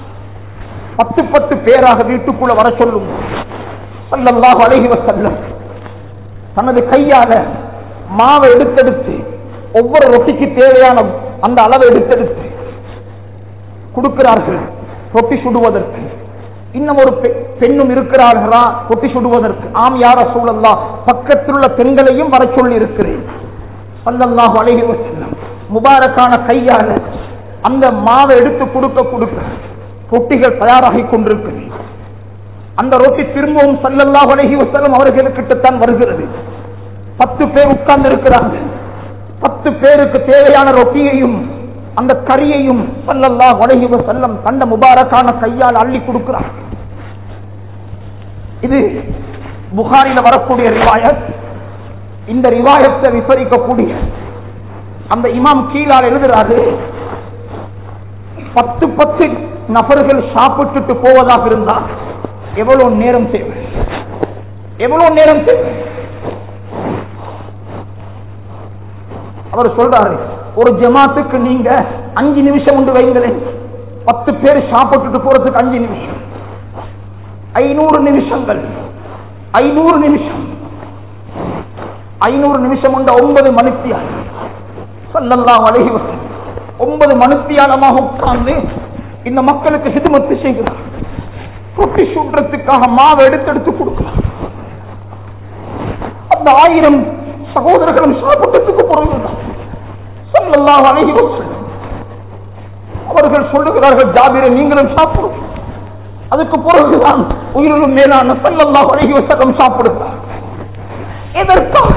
10 பேராக வீட்டுக்குள்ள வர சொல்லும். ஸல்லல்லாஹு அலைஹி வஸல்லம் தனது கையால மாவை எடுத்தெடுத்து ஒவ்வொரு ரொட்டிக்கு தேவையான அந்த அளவை எடுத்தெடுத்து கொடுக்கிறார்கள் ரொட்டி சுடுவதற்கு. இன்னும் ஒரு பெண்ணும் இருக்கிறார்களா ரொட்டி சுடுவதற்கு? ஆம் யா ரசூலல்லாஹ், பக்கத்தில் உள்ள பெண்களையும் வர சொல்லி இருக்கிறேன். ஸல்லல்லாஹு அலைஹி வஸல்லம் முபாரக்கான கையால அந்த மாவை எடுத்து கொடுக்க ரொட்டிகள் தயாராகி கொண்டிருக்கிறது. அந்த ரொட்டி திரும்பவும் ஸல்லல்லாஹு அலைஹி வஸல்லம் அவர்களுக்கிட்டத்தான் வருகிறது. 10 பேர் உட்கார்ந்து இருக்கிறாங்க. 10 பேருக்கு தேவையான ரொட்டியையும் அந்த கறியையும் ஸல்லல்லாஹு அலைஹி வஸல்லம் கண்ட முபாரக்கான கையால் அள்ளி கொடுக்கிறார். இது புகாரில வரக்கூடிய ரிவாயத். இந்த ரிவாயத்தை விவரிக்கக்கூடிய அந்த இமாம் கீழால் எழுதுறாரு, 10 நபர்கள் சாப்பிட்டுட்டு போவதாக இருந்தால் எவ்வளவு நேரம் தேவை? எவ்வளவு நேரம் தேவை? அவர் சொல்றாரு, ஒரு ஜமாத்துக்கு நீங்க 5 நிமிஷம் உண்டு வைங்களேன், 10 பேர் சாப்பிட்டுட்டு போறதுக்கு 5 நிமிஷம், 500 நிமிஷங்கள், 500 நிமிஷம், 500 நிமிஷம் உண்ட 9 மணித்தியாலம் ஸல்லல்லாஹு அலைஹி வஸல்லம் 9 மணித்தியாலமாக உட்கார்ந்து இந்த மக்களுக்கு ஹிதுமத்து செய்கிறார். ரொட்டி சுடுறதுக்காக மாவை எடுத்து கொடுக்கிறார். அந்த 1000 சகோதரர்களும் சாப்பிட்டதுக்கு பிறகுதான் ஸல்லல்லாஹு அலைஹி வஸல்லம் அவர்கள் சொல்லுகிறார்கள், ஜாபிரே நீங்களும் சாப்பிடும். அதுக்கு பிறகுதான் உயிரிலும் மேலான ஸல்லல்லாஹு அலைஹி வஸல்லம் சாப்பிடுகிறார். எதற்காக?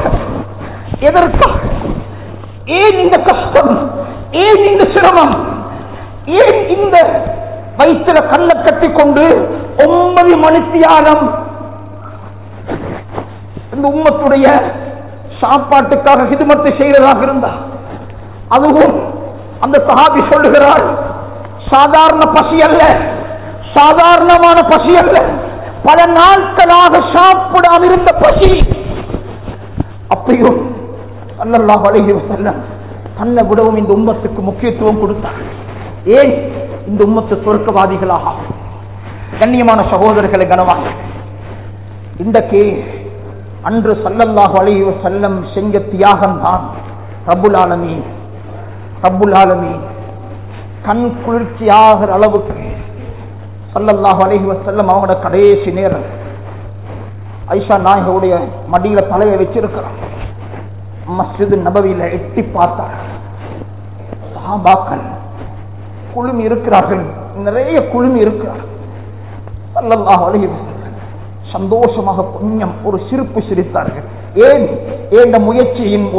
ஏன் இந்த கஷ்டம்? ஏன் இந்த சிரமம்? ஏன் இந்த வயிற்றுல கல்ல கட்டி கொண்டு 9 மணித்தியாலம் இந்த உம்மத்துடைய சாப்பாட்டுக்காக ஹிதுமத்து செய்வதாக இருந்தார்? அதுவும் அந்த சஹாபி சொல்லுகிறார், சாதாரண பசி அல்ல, சாதாரணமான பசி அல்ல, பல நாட்களாக சாப்பிடாமல் இருந்த பசி. அப்பையும் ஸல்லல்லாஹு அலைஹி வஸல்லம் தன்னை விடவும் இந்த உம்மத்துக்கு முக்கியத்துவம் கொடுத்தார். ஏன்? இந்த உம்மத்து சொர்க்கவாதிகளாக. கண்ணியமான சகோதரர்களை, கனவாக இன்றைக்கு அன்று ஸல்லல்லாஹு அலைஹி வஸல்லம் செஞ்ச தியாகம் தான் ரப்புல் ஆலமீன் கண் குளிர்ச்சியாகிற அளவுக்கு ஸல்லல்லாஹு அலைஹி வஸல்லம் அவங்களோட கடைசி நேரம் ஆயிஷா நாயகவுடைய மடியில தலையை வச்சிருக்கிறார். மஸ்ஜித் நபவியில எட்டி பார்த்தார். சஹாபாக்கள் குழுமி இருக்கிறார்கள், நிறைய குழுமி இருக்கிறார்கள். ஸல்லல்லாஹு அலைஹி வஸல்லம் சந்தோஷமாக கொஞ்சம் ஒரு சிரிப்பு சிரித்தார்கள். ஏன் முயற்சியின்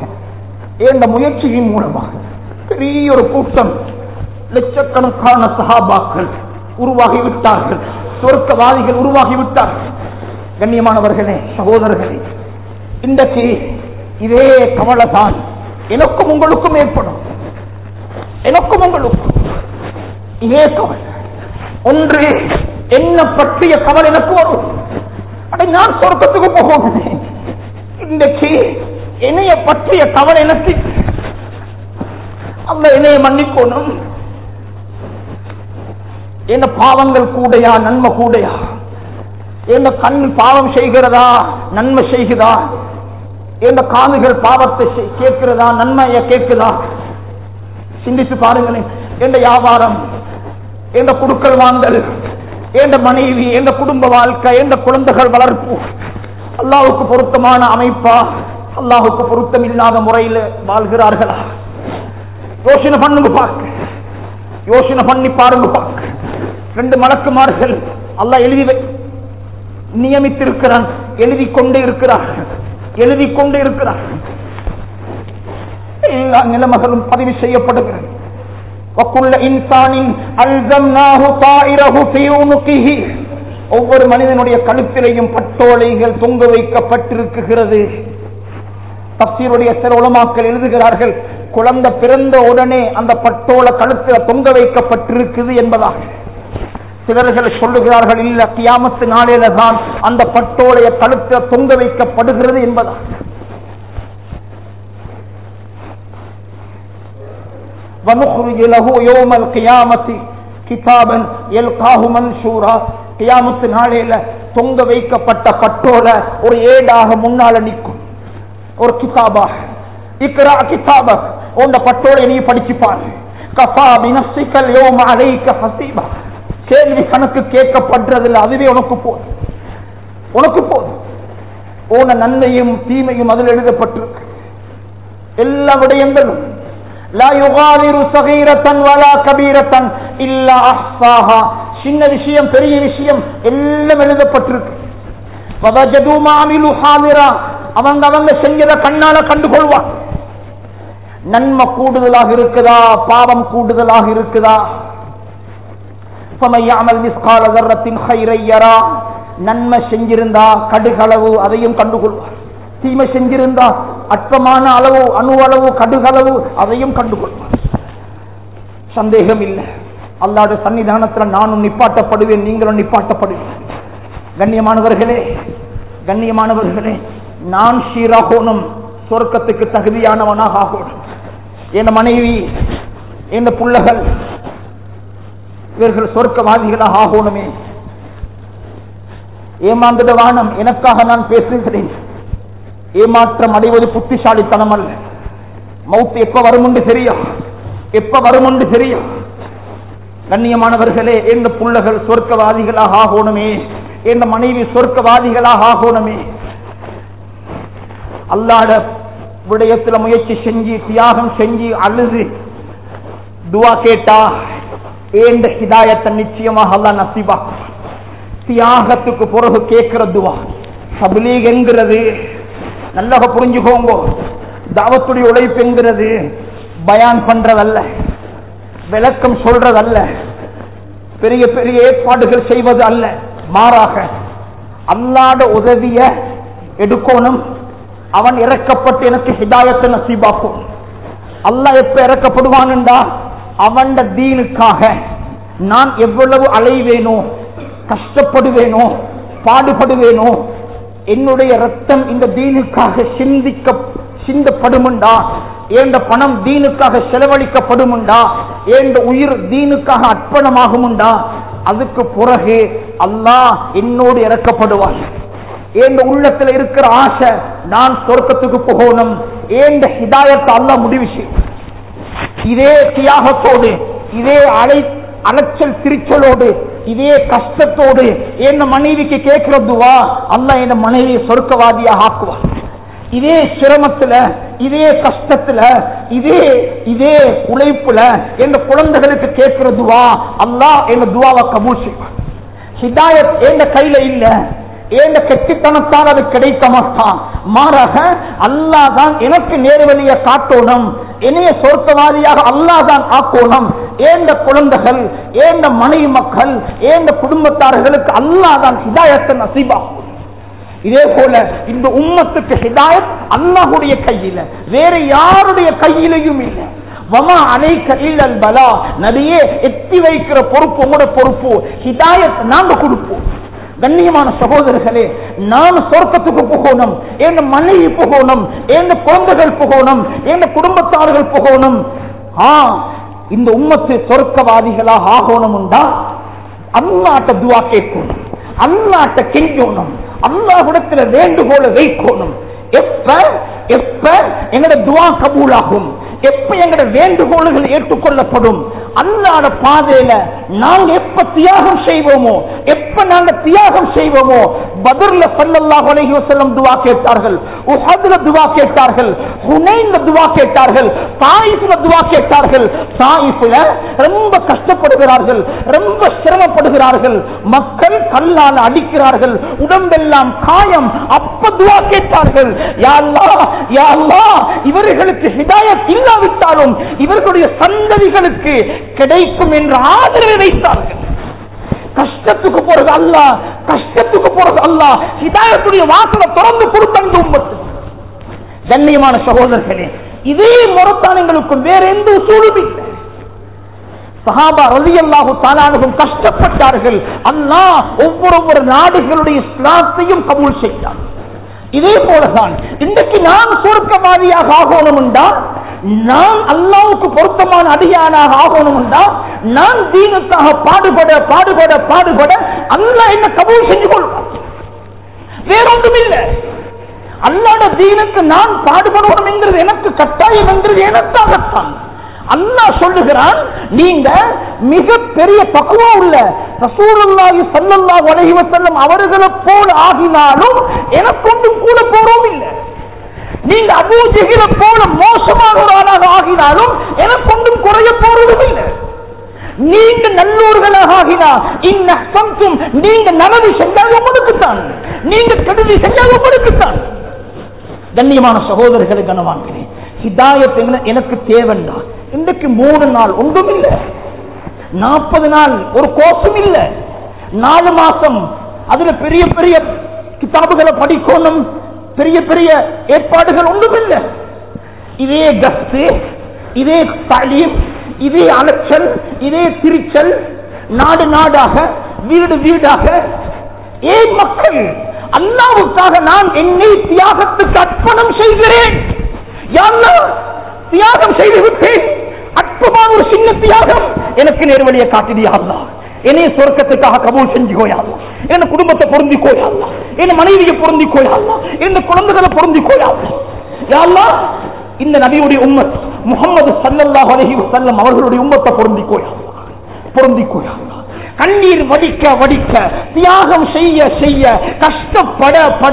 மூலமாக பெரிய ஒரு கூட்டம், லட்சக்கணக்கான சஹாபாக்கள் உருவாகிவிட்டார்கள், சொர்க்கவாதிகள் உருவாகிவிட்டார்கள். கண்ணியமானவர்களே, சகோதரர்களே, இன்றைக்கு இதே கவலை தான் எனக்கும் உங்களுக்கும் ஏற்படும். எனக்கும் உங்களுக்கும் இதே கவலை. ஒன்று, என்ன பற்றிய கவலை எனக்கு வரும். நான் சொர்க்கத்துக்கு போகணும். இன்றைக்கு என்னைய பற்றிய கவலை எனக்கு, அந்த என்னைய மன்னிக்கணும். என்ன பாவங்கள் கூடையா நன்மை கூடையா? என்ன கண் பாவம் செய்கிறதா நன்மை செய்கிறதா? என்ன காதுகள் பாவத்தை கேட்கிறதா நன்மையை கேட்குதா? சிந்தித்து பாருங்களேன். எந்த வியாபாரம், எந்த குடுக்கல் வாங்கல், எந்த மனைவி, எந்த குடும்ப வாழ்க்கை, எந்த குழந்தைகள் வளர்ப்பு அல்லாஹ்வுக்கு பொருத்தமான அமைப்பா, அல்லாஹ்வுக்கு பொருத்தம் இல்லாத முறையில் வாழ்கிறார்களா? யோசனை பண்ணுங்க பார்க்க, யோசனை பண்ணி பாருங்க பார்க்க. 2 மலக்குமார்கள் அல்லாஹ் எழுதி நியமித்திருக்கிறான், எழுதி கொண்டே இருக்கிறார்கள். எல்லா நிலைமைகளும் பதிவு செய்யப்படுகிறது. ஒவ்வொரு மனிதனுடைய கழுத்திலையும் பட்டோலைகள் தொங்க வைக்கப்பட்டிருக்கிறது. தஃசீருடைய சில உலமாக்கள் எழுதுகிறார்கள், குழந்தை பிறந்த உடனே அந்த பட்டோலை கழுத்தில் தொங்க வைக்கப்பட்டிருக்குது என்பதாக. சிலர்கள் சொல்லுகிறார்கள், இல்ல கியாமத்து நாளில தான் அந்த பட்டோலைய கழுத்தில் தொங்க வைக்கப்படுகிறது என்பதாக. وَنُخْرِجُ لَهُ يَوْمَ الْقِيَامَةِ كِتَابًا يَلْقَاهُ مَنْشُورًا. கியாமத்து நாளில தொங்க வைக்கப்பட்ட பட்டோலை ஒரு ஏடாக முன்னால நிற்கும், ஒரு கிதாபாக. இக்ரா கிதாபக், உன்ன பட்டோலை நீ படிச்சுப்பார். கஃபா பினஃப்ஸிகல் யௌம அலைக ஹஸீபா. கேள்வி கணக்கு கேட்கப்படுறதில்லை, அதுவே உனக்கு போதும். உன நன்மையும் தீமையும் அதில் எழுதப்பட்டிருக்கு. எல்லா விடயங்களும் லா யுகாதிரு ஸகீரத்தன் வலா கபீரத்தன் இல்லா அஹ்ஸாஹா. சின்ன விஷயம் பெரிய விஷயம் எல்லாம் எழுதப்பட்டிருக்கு. வவஜது மா அமிலு ஹாதிரா. அவங்க செஞ்சதை கண்ணால கண்டுகொள்வான். நன்மை கூடுதலாக இருக்குதா, பாவம் கூடுதலாக இருக்குதா? நன்மை செஞ்சிருந்தா கடுகளவு அதையும் கண்டுகொள்வார். தீமை செஞ்சிருந்தா அற்பமான அளவு, அணு அளவு, கடுகளவு அதையும் கண்டுகொள்வான். சந்தேகம் இல்லை, அல்லாஹ்வுடைய சன்னிதானத்தில் நானும் நிப்பாட்டப்படுவேன், நீங்களும் நிப்பாட்டப்படுவேன். கண்ணியமானவர்களே, நான் ஷீராகோனும் சொர்க்கத்துக்கு தகுதியானவனாக ஆகணும். என் மனைவி, என் பிள்ளைகள் இவர்கள் சொர்க்கவாதிகளாக ஆகணுமே. ஏமாந்துடவானம், எனக்காக நான் பேசுகிறேன். ஏமாற்றம் அடைவது புத்திசாலித்தனம் அல்ல. மௌத் எப்ப வரும் என்று தெரியும். கண்ணியமானவர்களே, எந்த பிள்ளைகள் சொர்க்கவாதிகளாக ஆகணுமே, எந்த மனைவி சொர்க்கவாதிகளாக ஆகணுமே. அல்லாஹ்வுடைய விடயத்தில் முயற்சி செஞ்சு, தியாகம் செஞ்சு, அழுது துவா கேட்டா ஏந்த ஹிதாயத்தை நிச்சயமாக அல்லாஹ் நசீபாக்குவான். தியாகத்துக்கு பிறகு கேட்கிற துவா தப்லீக் என்கிறது. நல்லா புரிஞ்சுக்கோங்க, தாவத்துடைய உழைப்பு என்கிறது பயான் பண்றதல்ல, விளக்கம் சொல்றதல்ல, பெரிய பெரிய ஏற்பாடுகள் செய்வது அல்ல. மாறாக அல்லாஹ்வுடைய உதவிய எடுக்கணும். அவன் இறக்கப்பட்டு எனக்கு ஹிதாயத்தை நசீபாக்கும். அல்லாஹ் எப்ப இறக்கப்படுவான் என்றா, அவன் தீனுக்காக நான் எவ்வளவு அலைவேனோ, கஷ்டப்படுவேனோ, பாடுபடுவேனோ, என்னுடைய ரத்தம் இந்த தீனுக்காக சிந்தப்படுமுண்டா, ஏண்ட பணம் தீனுக்காக செலவழிக்கப்படுமுண்டா, ஏண்ட உயிர் தீனுக்காக அர்ப்பணமாகுமுண்டா, அதுக்கு பிறகு அல்லாஹ் என்னோடு இறக்கப்படுவான். ஏண்ட உள்ளத்தில் இருக்கிற ஆசை நான் சொர்க்கத்துக்கு போகணும், ஏண்ட ஹிதாயத்தை அல்லாஹ் முடிவு செய்யும். இதே தியாகத்தோடு, இதே அலைச்சல் திரிச்சலோடு, இதே கஷ்டத்தோடு என் மனைவிக்கு கேட்கிற துவா அல்லாஹ் என் மனைவியை சொர்க்கவாதியாக ஆக்குவான். இதே சிரமத்துல, இதே கஷ்டத்துல, இதே உழைப்புல என் குழந்தைகளுக்கு கேட்கிற துவா அல்லாஹ் என் துவாவை கபூல் செய்வான். ஹிதாயத் என் கையில இல்ல, ஏண்ட கெட்டித்தனத்தால் அது கிடைக்க மாட்டான். மாறாக அல்லாஹ் தான் எனக்கு நேர்வழியை காட்டணும், என்னைய சொர்க்கவாதியாக அல்லாஹ் தான் ஆக்கணும். ஏண்ட குழந்தைகள், ஏண்ட மனைவி மக்கள், ஏண்ட குடும்பத்தார்களுக்கு அல்லாஹ் தான் ஹிதாயத்தை நசீபாகும். இதே போல இந்த உம்மத்துக்கு ஹிதாயத் அல்லாஹ்வுடைய கையில, வேற யாருடைய கையிலையும் இல்லை. வமா அலைக்க இல்லல் பலா, நபியே எத்தி வைக்கிற பொறுப்பு உங்களோட பொறுப்பு, ஹிதாயத் நாங்க கொடுப்போம். கண்ணியமான சகோதரர்களே, நான் சொர்க்கத்துக்கு போகணும், என் மனைவி போகணும், என் குழந்தைகள் போகணும், என் குடும்பத்தார்கள் போகணும். இந்த உம்மத்து சொர்க்கவாதிகளாக ஆகணும்டா அல்லாஹ்ட்ட துஆ கேட்கணும், அல்லாஹ்ட்ட கெஞ்சணும், அல்லாஹ்விடத்துல வேண்டுகோள வைக்கணும். எப்ப எங்கட துஆ கபூலாகும், எப்ப எங்கட வேண்டுகோள்கள் ஏற்றுக்கொள்ளப்படும், அல்லாஹ்வுடைய பாதையில நாங்க எப்ப தியாகம் செய்வோமோ, எப்ப நாங்க தியாகம் செய்வோமோ. பத்ர்ல ஸல்லல்லாஹு அலைஹி வஸல்லம் துஆ கேட்டார்கள், உஹத்ல துஆ கேட்டார்கள், ஹுனைன்ல துஆ கேட்டார்கள், தாயிஃப்ல துஆ கேட்டார்கள். தாயிஃப்ல ரொம்ப கஷ்டப்படுகிறார்கள், ரொம்ப சிரமப்படுகிறார்கள், மக்கள் கல்லால் அடிக்கிறார்கள், உடம்பெல்லாம் காயம். அப்ப துஆ கேட்டார்கள், யா அல்லாஹ், யா அல்லாஹ், இவர்களுக்கு ஹிதாயத் இல்லாவிட்டாலும் இவர்களுடைய சந்ததிகளுக்கு கிடைக்கும் என்ற ஆதரவை வைத்தார்கள். கஷ்டத்துக்கு போறது அல்லாஹ், கஷ்டத்துக்கு போறது அல்லாஹ் ஹிதாயத்துடைய வாசலை திறந்து கொடுத்த உம்மத்து. கண்ணியமான சகோதரர்களே, இதே முறத்தானங்களுக்கு வேற எந்த உசூலும் இல்லை. சஹாபா ரலியல்லாஹு தஆலா அன்ஹும் கஷ்டப்பட்டார்கள். அல்லாஹ் ஒவ்வொரு நாடுகளுடைய இஸ்லாத்தையும் கபூல் செய்தார். இதே போலதான் இன்றைக்கு நான் சொர்க்கவாதியாக ஆகணும் என்றால், நான் அல்லாஹ்வுக்கு பொருத்தமான அடியானாக ஆகணும் என்றால், நான் தீனுக்காக பாடுபட பாடுபட பாடுபட அல்லாஹ் என்ன கபூல் செஞ்சு கொள்வார். வேறொன்றும் இல்லை. அல்லாஹ்வுடைய தீனுக்கு நான் பாடுபடணும் என்கிறது எனக்கு கட்டாயம் என்கிறது எனக்காகத்தான். அல்லாஹ் சொல்லுகிறான், நீங்க மிக பெரிய தக்வா உள்ள ரசூலுல்லாஹி ஸல்லல்லாஹு அலைஹி வஸல்லம் அவர்களை போல ஆகினாலும் எனக்கொன்றும் கூட போறோம் இல்லை. நீங்க அபூ ஜஹில போல மோசமான ஒரு ஆளாக ஆகினாலும் எனக்கொன்றும் குறைய போறதும் இல்லை. நீங்க நல்லோர்களாக ஆகினா இன்னும் நீங்க நல்லது செஞ்சால் உங்களுக்குத்தான், நீங்க கெடுதி செஞ்சால் உங்களுக்குத்தான். கண்ணியமான சகோதரர்களை கனவாங்கிறேன், ஹிதாயத் எனக்கு தேவைன்னா இன்றைக்கு 3 நாள் ஒன்றும் இல்லை, 40 நாள் ஒரு கோஷம் இல்லை, 4 மாசம் அதுல பெரிய பெரிய கிதாபுகளை படிக்கணும், பெரிய பெரிய ஏற்பாடுகள் ஒன்றுமில்லை. இதே கஸ்து, இதே தாலீம், இதே அலட்சல், இதே திரிச்சல், நாடு நாடாக, வீடு வீடாக. ஏன் மக்கள் அல்லாஹ்வுக்காக நான் என்னை தியாகத்துக்கு அர்ப்பணம் செய்கிறேன், யா அல்லாஹ் தியாகம் செய்து விட்டேன், அற்பமான ஒரு சின்ன தியாகம் எனக்கு நேர்வழியை காட்டிடியா அல்லாஹ், என்னைய சொர்க்கத்துக்காக கபூல் செஞ்சுக்கோயா அல்லாஹ், என் குடும்பத்தை பொருந்திக்கோயா அல்லாஹ், என் மனைவியை பொருந்திக்கோயா அல்லாஹ், என் குழந்தைகளை பொருந்திக்கோயா அல்லாஹ். யா அல்லாஹ் இந்த நபியுடைய உம்மத் முஹம்மது ஸல்லல்லாஹு அலைஹி வஸல்லம் அவர்களுடைய உம்மத்தை பொருந்திக்கோயா அல்லாஹ், பொருந்திக்கோயா அல்லாஹ். கண்ணீர் வடிக்க வடிக்க, தியாகம் செய்ய செய்ய, கஷ்டப்பட பட,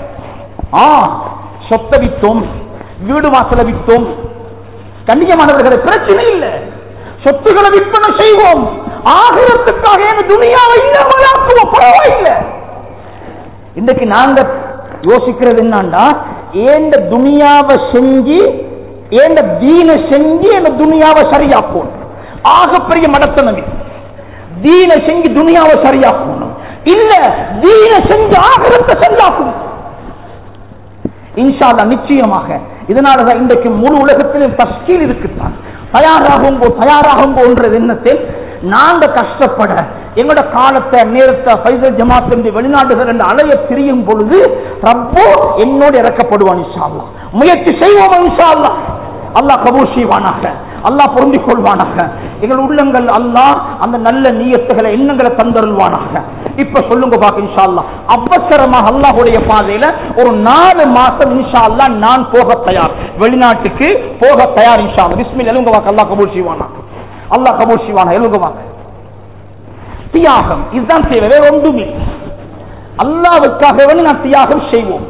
சொத்தை வித்தோம், வீடு வாசல வித்தோம், கண்ணியமானவர்களை பிரச்சனை இல்லை, சொத்துக்களை விற்பனை செய்வோம், ஆகிரத்துக்காக துனியாவை இல்லாமலாக்குவோம், பரவாயில்லை. இன்றைக்கு நாங்க யோசிக்கிறது என்னண்டா, ஏண்ட துனியாவை செஞ்சு ஏண்ட தீன செஞ்சு என் துனியாவை சரியாக்கும். ஆகப்பெரிய மடத்தனவி தீன செஞ்சு துனியாவை சரியாக்கணும், இல்ல தீன செஞ்சு ஆகிரத்தை சரியாக்கும். இன்ஷா அல்லாஹ் நிச்சயமாக. இதனாலதான் இன்றைக்கு முழு உலகத்திலும் தஸ்கீல் இருக்குத்தான். தயாராகும்போன்றது எண்ணத்தில் நாங்க கஷ்டப்பட எங்களோட காலத்தை நேரத்தை ஃபைசல் ஜமாத் என்று வெளிநாடுகள் என்று அலைய திரியும் பொழுது ரப்போ என்னோடு இறக்கப்படுவான். இன்ஷா அல்லாஹ் முயற்சி செய்வோம். இன்ஷா அல்லாஹ் அல்லாஹ் கபூல் செய்வானாக, அல்லாஹ் பொருந்திக் கொள்வானாக. எங்கள் உள்ளங்கள் அல்லாஹ் அந்த நல்ல நியத்துகளை எண்ணங்களை தந்தருள்வானாக. இப்ப சொல்லுங்க பாக்க இன்ஷா அல்லாஹ் அவசரமாக அல்லாஹ்வுடைய பாதையில ஒரு 4 மாசம் இன்ஷா அல்லாஹ் நான் போக தயார், வெளிநாட்டுக்கு போக தயார் இன்ஷா அல்லாஹ். பிஸ்மில்லாஹ் எழுங்க பாக்க, அல்லாஹ் கபூல் செய்வானா, அல்லாஹ் கபூல் செய்வானா. எழுங்க பாக்க. தியாகம் இதுதான் செய்வேன், வேற ஒன்றுமே. அல்லாஹ்வுக்காக வேண்டி நான் தியாகம் செய்வோம்.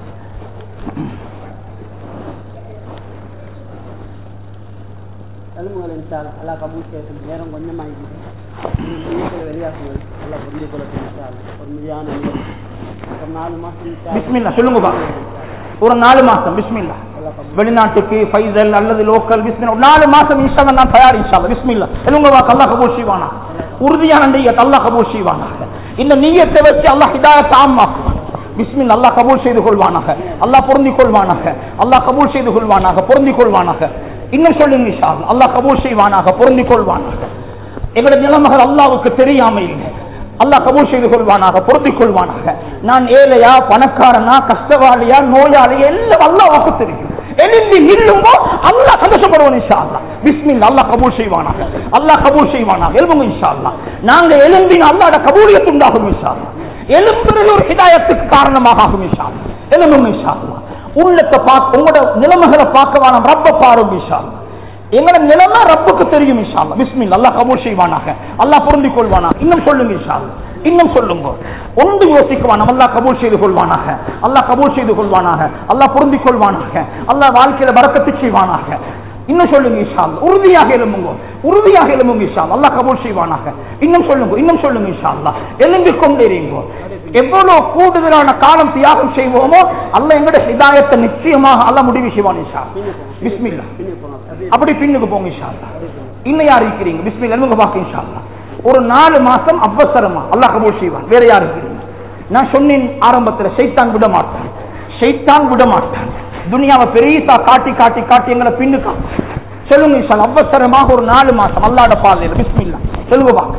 அல்லா கபூல் செய்யறது நேரம் கொஞ்சமாகி வெளியாகுங்கள். நல்லா புரிஞ்சு கொள்ள ஒரு முடியான ஒரு 4 மாசம் பிஸ்மில்லாஹ் சொல்லுங்க பாக்க. ஒரு 4 மாசம் பிஸ்மில்லாஹ் வெளிநாட்டுக்கு ஃபைசல் அல்லது லோக்கல் பிஸ்மில்லாஹ் 4 மாசம் இன்ஷா அல்லாஹ் நான் தயார் இன்ஷா அல்லாஹ். பிஸ்மில்லாஹ் எழுங்க பாக்க, அல்லாஹ் கபூல் செய்வானா. உறுதியான நியத் அல்லாஹ் கபூல் செய்வானா. இந்த நியத்தை வச்சு அல்லாஹ் ஹிதாயத் ஆமாக்குவான். பிஸ்மில்லாஹ் அல்லாஹ் கபூல் செய்து கொள்வானாக, அல்லாஹ் பொருந்திக் கொள்வானாக, அல்லாஹ் கபூல் செய்து கொள்வானாக, பொருந்திக் கொள்வானாக. இன்னும் சொல்லுங்க இன்ஷா அல்லாஹ், அல்லாஹ் கபூல் செய்வானாக, பொருந்திக் கொள்வானாக. எங்களுடைய நிலைமைகள் அல்லாஹ்வுக்கு தெரியாம இல்லை, அல்லாஹ் கபூல் செய்து கொள்வானாக, பொருந்திக் கொள்வானாக. நான் ஏழையா பணக்காரனா கஷ்டவாளியா நோயாளியா எல்லாம் அல்லாஹ்வுக்கு தெரியும். எழுந்து நில்லும்போ அல்லாஹ் சந்தோஷப்படுவான் இன்ஷா அல்லாஹ். பிஸ்மில்லாஹ் அல்லாஹ் கபூல் செய்வானாக, அல்லாஹ் கபூல் செய்வானாக. எழும்புங்க இன்ஷா அல்லாஹ். நாங்க எழும்பின அல்லாஹ்வுடைய கபூலியத் உண்டாகும் இன்ஷா அல்லாஹ். எழும்புறது ஒரு ஹிதாயத்துக்கு காரணமாக ஆகும் இன்ஷா அல்லாஹ். எழும்புங்க இன்ஷா அல்லாஹ். உள்ளத்தை பார்க்க, உங்களோட நிலைமைகளை பார்க்க வேணாம், ரப்ப பாருங்க இன்ஷா அல்லாஹ். எங்களோட நிலைமை ரப்புக்கு தெரியும் இன்ஷா அல்லாஹ். பிஸ்மில்லாஹ் அல்லாஹ் கபூல் செய்வானாக, அல்லாஹ் பொருந்திக் கொள்வானாக. இன்னும் சொல்லுங்க இன்ஷா அல்லாஹ், இன்னும் சொல்லுங்க. ஒன்று யோசிக்குவான், அல்லாஹ் கபூல் செய்து கொள்வானாக, அல்லாஹ் கபூல் செய்து கொள்வானாக, அல்லாஹ் பொருந்திக் கொள்வானாக, அல்லாஹ் வாழ்க்கையில பரக்கத்து செய்வானாக. இன்னும் சொல்லுங்க இன்ஷா அல்லாஹ். உறுதியாக எழும்புங்க, உறுதியாக எழும்புங்க இன்ஷா அல்லாஹ். அல்லாஹ் கபூல் செய்வானாக. இன்னும் சொல்லுங்க, இன்னும் சொல்லுங்க இன்ஷா அல்லாஹ். எழும்பிக் கொண்டே இருங்க. எவ்வளவு கூடுதலான காலம் தியாகம் செய்வோமோ அல்லாஹ் எங்களுடைய ஹிதாயத்தை நிச்சயமாக அல்லாஹ் முடிவு செய்வான் இன்ஷா அல்லாஹ். பிஸ்மில்லாஹ் அப்படி பின்னுக்கு போங்க இன்ஷா அல்லாஹ். இன்னும் யார் இருக்கிறீங்க? பிஸ்மில்லாஹ் எழுங்க பாக்க இன்ஷா அல்லாஹ். ஒரு 4 மாசம் அவசரமா அல்லாஹ் கபூல் செய்வான். வேற யார் இருக்கிறீங்க? நான் சொன்னேன் ஆரம்பத்தில், ஷைத்தான் விட மாட்டான், ஷைத்தான் விட மாட்டான். துனியாவை பெரியசா காட்டி காட்டி காட்டி எங்களை பின்னுக்கா. சொல்லுங்க இன்ஷா அல்லாஹ். அவசரமாக ஒரு 4 மாசம் அல்லாஹ்வுடைய பாதையில பிஸ்மில்லாஹ் சொல்லுங்க பாக்க.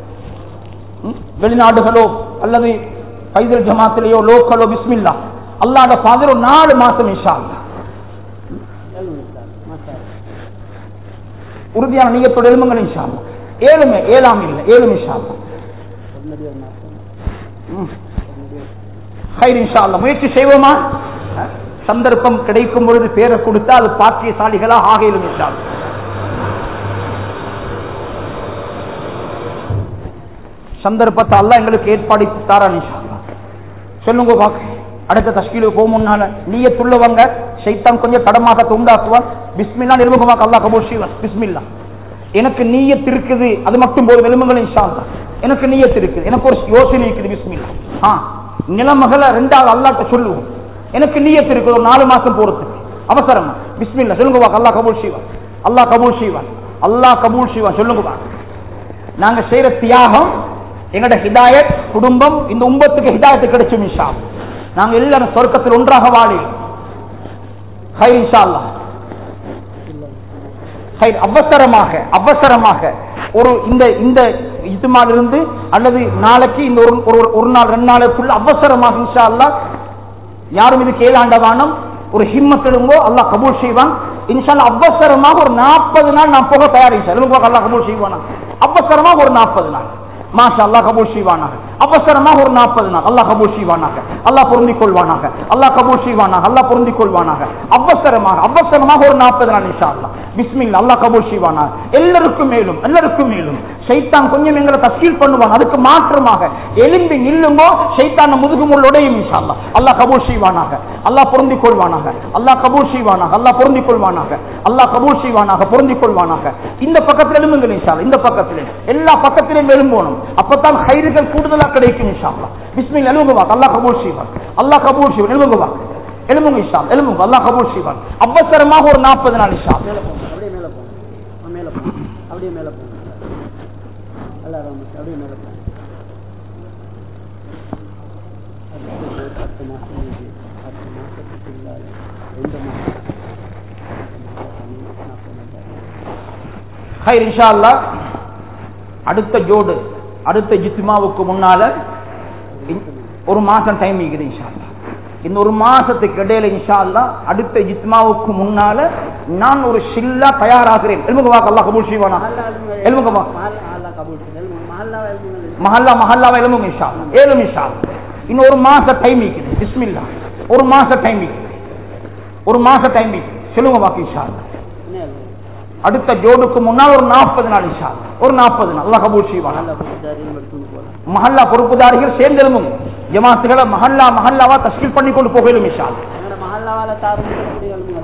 வெளிநாடுகளோ அல்லது ஃபைசல் ஜமாத்திலேயோ லோக்கலோ பிஸ்மில்லாஹ் அல்லாஹ்வுடைய பாதையில ஒரு 4 மாசம் இன்ஷா அல்லாஹ். உறுதியான நியத்தோட எழுமுங்கள் இன்ஷா அல்லாஹ். ஏழுமே ஏழாம் இல்லை, 7 இன்ஷா அல்லாஹ். ஹைர் இன்ஷா அல்லாஹ். முயற்சி செய்வோமா? சந்தர்ப்பம் கிடைக்கும் பொழுது பேரை கொடுத்தா அது பாக்கியசாலிகளா ஆகையிலும் இன்ஷா அல்லாஹ். சந்தர்ப்பத்தை அல்லாஹ் எங்களுக்கு ஏற்பாடு தாரான் இன்ஷா அல்லாஹ். சொல்லுங்க பாக்க. அடுத்த தஸ்கீலுக்கு போக முன்னால நியத்துள்ளவங்க ஷைத்தான் கொஞ்சம் தடமாகத்தை உண்டாக்குவான். பிஸ்மில்லாஹ் எழுமுகமாக அல்லாஹ் கபூல் செய்வான். பிஸ்மில்லாஹ் எனக்கு நியத் இருக்குது, அது மட்டும் போது எழுமுங்கள் இன்ஷா அல்லாஹ். எனக்கு நியத் இருக்குது, எனக்கு ஒரு யோசனை இருக்குது. பிஸ்மில்லாஹ் நிலைமகளை 2வது அல்லாஹ்ட்ட சொல்லுவோம். எனக்கு நியத் இருக்குது ஒரு 4 மாசம் போறதுக்கு அவசரமா. பிஸ்மில்லாஹ் சொல்லுங்க பாக்க. அல்லாஹ் கபூல் செய்வான், அல்லாஹ் கபூல் செய்வான், அல்லாஹ் கபூல் செய்வான். சொல்லுங்க பாக்க. நாங்க செய்யற தியாகம் எங்கட ஹிதாயத் குடும்பம் இந்த உம்மத்துக்கு ஹிதாயத்து கிடைச்சும் இன்ஷா அல்லாஹ். நாங்க எல்லாரும் சொர்க்கத்தில் ஒன்றாக வாழி ஹைர் இன்ஷா அல்லாஹ். ஹைர். அவசரமாக ஒரு இந்த இஜ்மாலிருந்து அல்லது நாளைக்கு இந்த ஒரு நாள் 2 நாளுக்குள்ள அவசரமாக இன்ஷா அல்லாஹ் யாரும் இது கேளாண்டவானம் ஒரு ஹிம்மத் எடுங்கோ, அல்லாஹ் கபூல் செய்வான் இன்ஷா அல்லாஹ். அவசரமாக ஒரு 40 நாள் நான் போக தயாரிச்சேன். அல்லாஹ் கபூல் செய்வானா? அவசரமாக ஒரு 40 நாள் மாஷா அல்லாஹ் கபூல் செய்வானாக. அவசரமாக ஒரு 40 நாள் அல்லாஹ் கபூல் செய்வானாக. அல்லாஹ் பொருந்திக் கொள்வானாக. அல்லாஹ் கபூல் செய்வானாக. அல்லாஹ் பொருந்திக் கொள்வானாக. அவசரமாக ஒரு 40 நாள் இன்ஷா அல்லாஹ். பிஸ்மில்லா. அல்லாஹ் கபூல் செய்வானாக. எல்லாருக்கும் மேலும் ஷைத்தான் கொஞ்சம் எங்களை தஸ்கீல் பண்ணுவான். அதுக்கு மாற்றமாக எலும்பி நில்லுங்கோ, ஷைத்தான் முதுகு முள்ளோடையும் இன்ஷா அல்லாஹ். அல்லாஹ் கபூல் செய்வானாக. அல்லாஹ் பொருந்திக் கொள்வானாக. அல்லாஹ் கபூல் செய்வானாக. அல்லாஹ் பொருந்திக் கொள்வானாக. அல்லாஹ் கபூல் செய்வானாக. பொருந்திக் கொள்வானாக. இந்த பக்கத்தில் எழும்புங்கள் இன்ஷா அல்லாஹ். இந்த பக்கத்திலே எல்லா பக்கத்திலும் எழும்பணும். அப்பதான் ஹைர்கள் கூடுதலா கிடைக்கும் இன்ஷா அல்லாஹ். பிஸ்மில்லா. எழும்புங்க வாங்க. அல்லாஹ் கபூல் செய்வான். அல்லாஹ் கபூல் செய்வான். எழும்புங்க வாங்க. எழும்புங்க இன்ஷா அல்லாஹ். எழும்புங்க. அல்லாஹ் கபூல் செய்வான். அவசரமாக ஒரு 40 நாள் இன்ஷா அல்லாஹ். அப்படியே மேல போங்க. எல்லாரும் அப்படியே மேல போங்க. 10 மாசம் 10 மாசத்துக்கு இல்லாத 2 மாசம் ஹைர் இன்ஷா அல்லாஹ். அடுத்த ஜோடு அடுத்த ஜித்மாவுக்கு முன்னால ஒரு மாசம் டைம் இருக்குது இன்ஷா அல்லாஹ். இந்த ஒரு மாசத்துக்கு இடையில இன்ஷா அல்லாஹ் அடுத்த ஜித்மாவுக்கு முன்னால நான் ஒரு ஷில்லா தயாராகிறேன். எழுமுகவா. அல்லாஹ் கபூல் செய்வானா? எழுமுகவா. மஹல்லாவை எழுமுங்க இன்ஷா அல்லாஹ். ஏழும் இன்ஷா அல்லாஹ். இன்னும் ஒரு மாச டைம் இருக்குது. பிஸ்மில்லா. ஒரு மாச டைம் இருக்குது. சொல்லுங்க பாக்கி இன்ஷா அல்லாஹ். அடுத்த ஜோடுக்கு முன்னால் ஒரு 40 நாள் இன்ஷா அல்லாஹ். ஒரு 40 நாள் அல்லாஹ் கபூல் செய்வானா? மஹல்லா பொறுப்புதாரிகள் சேர்ந்தெழுமுங்க. ஜமாத்துகளை மஹல்லாவா தஸ்கீல் பண்ணி கொண்டு போகலும் இன்ஷா அல்லாஹ்.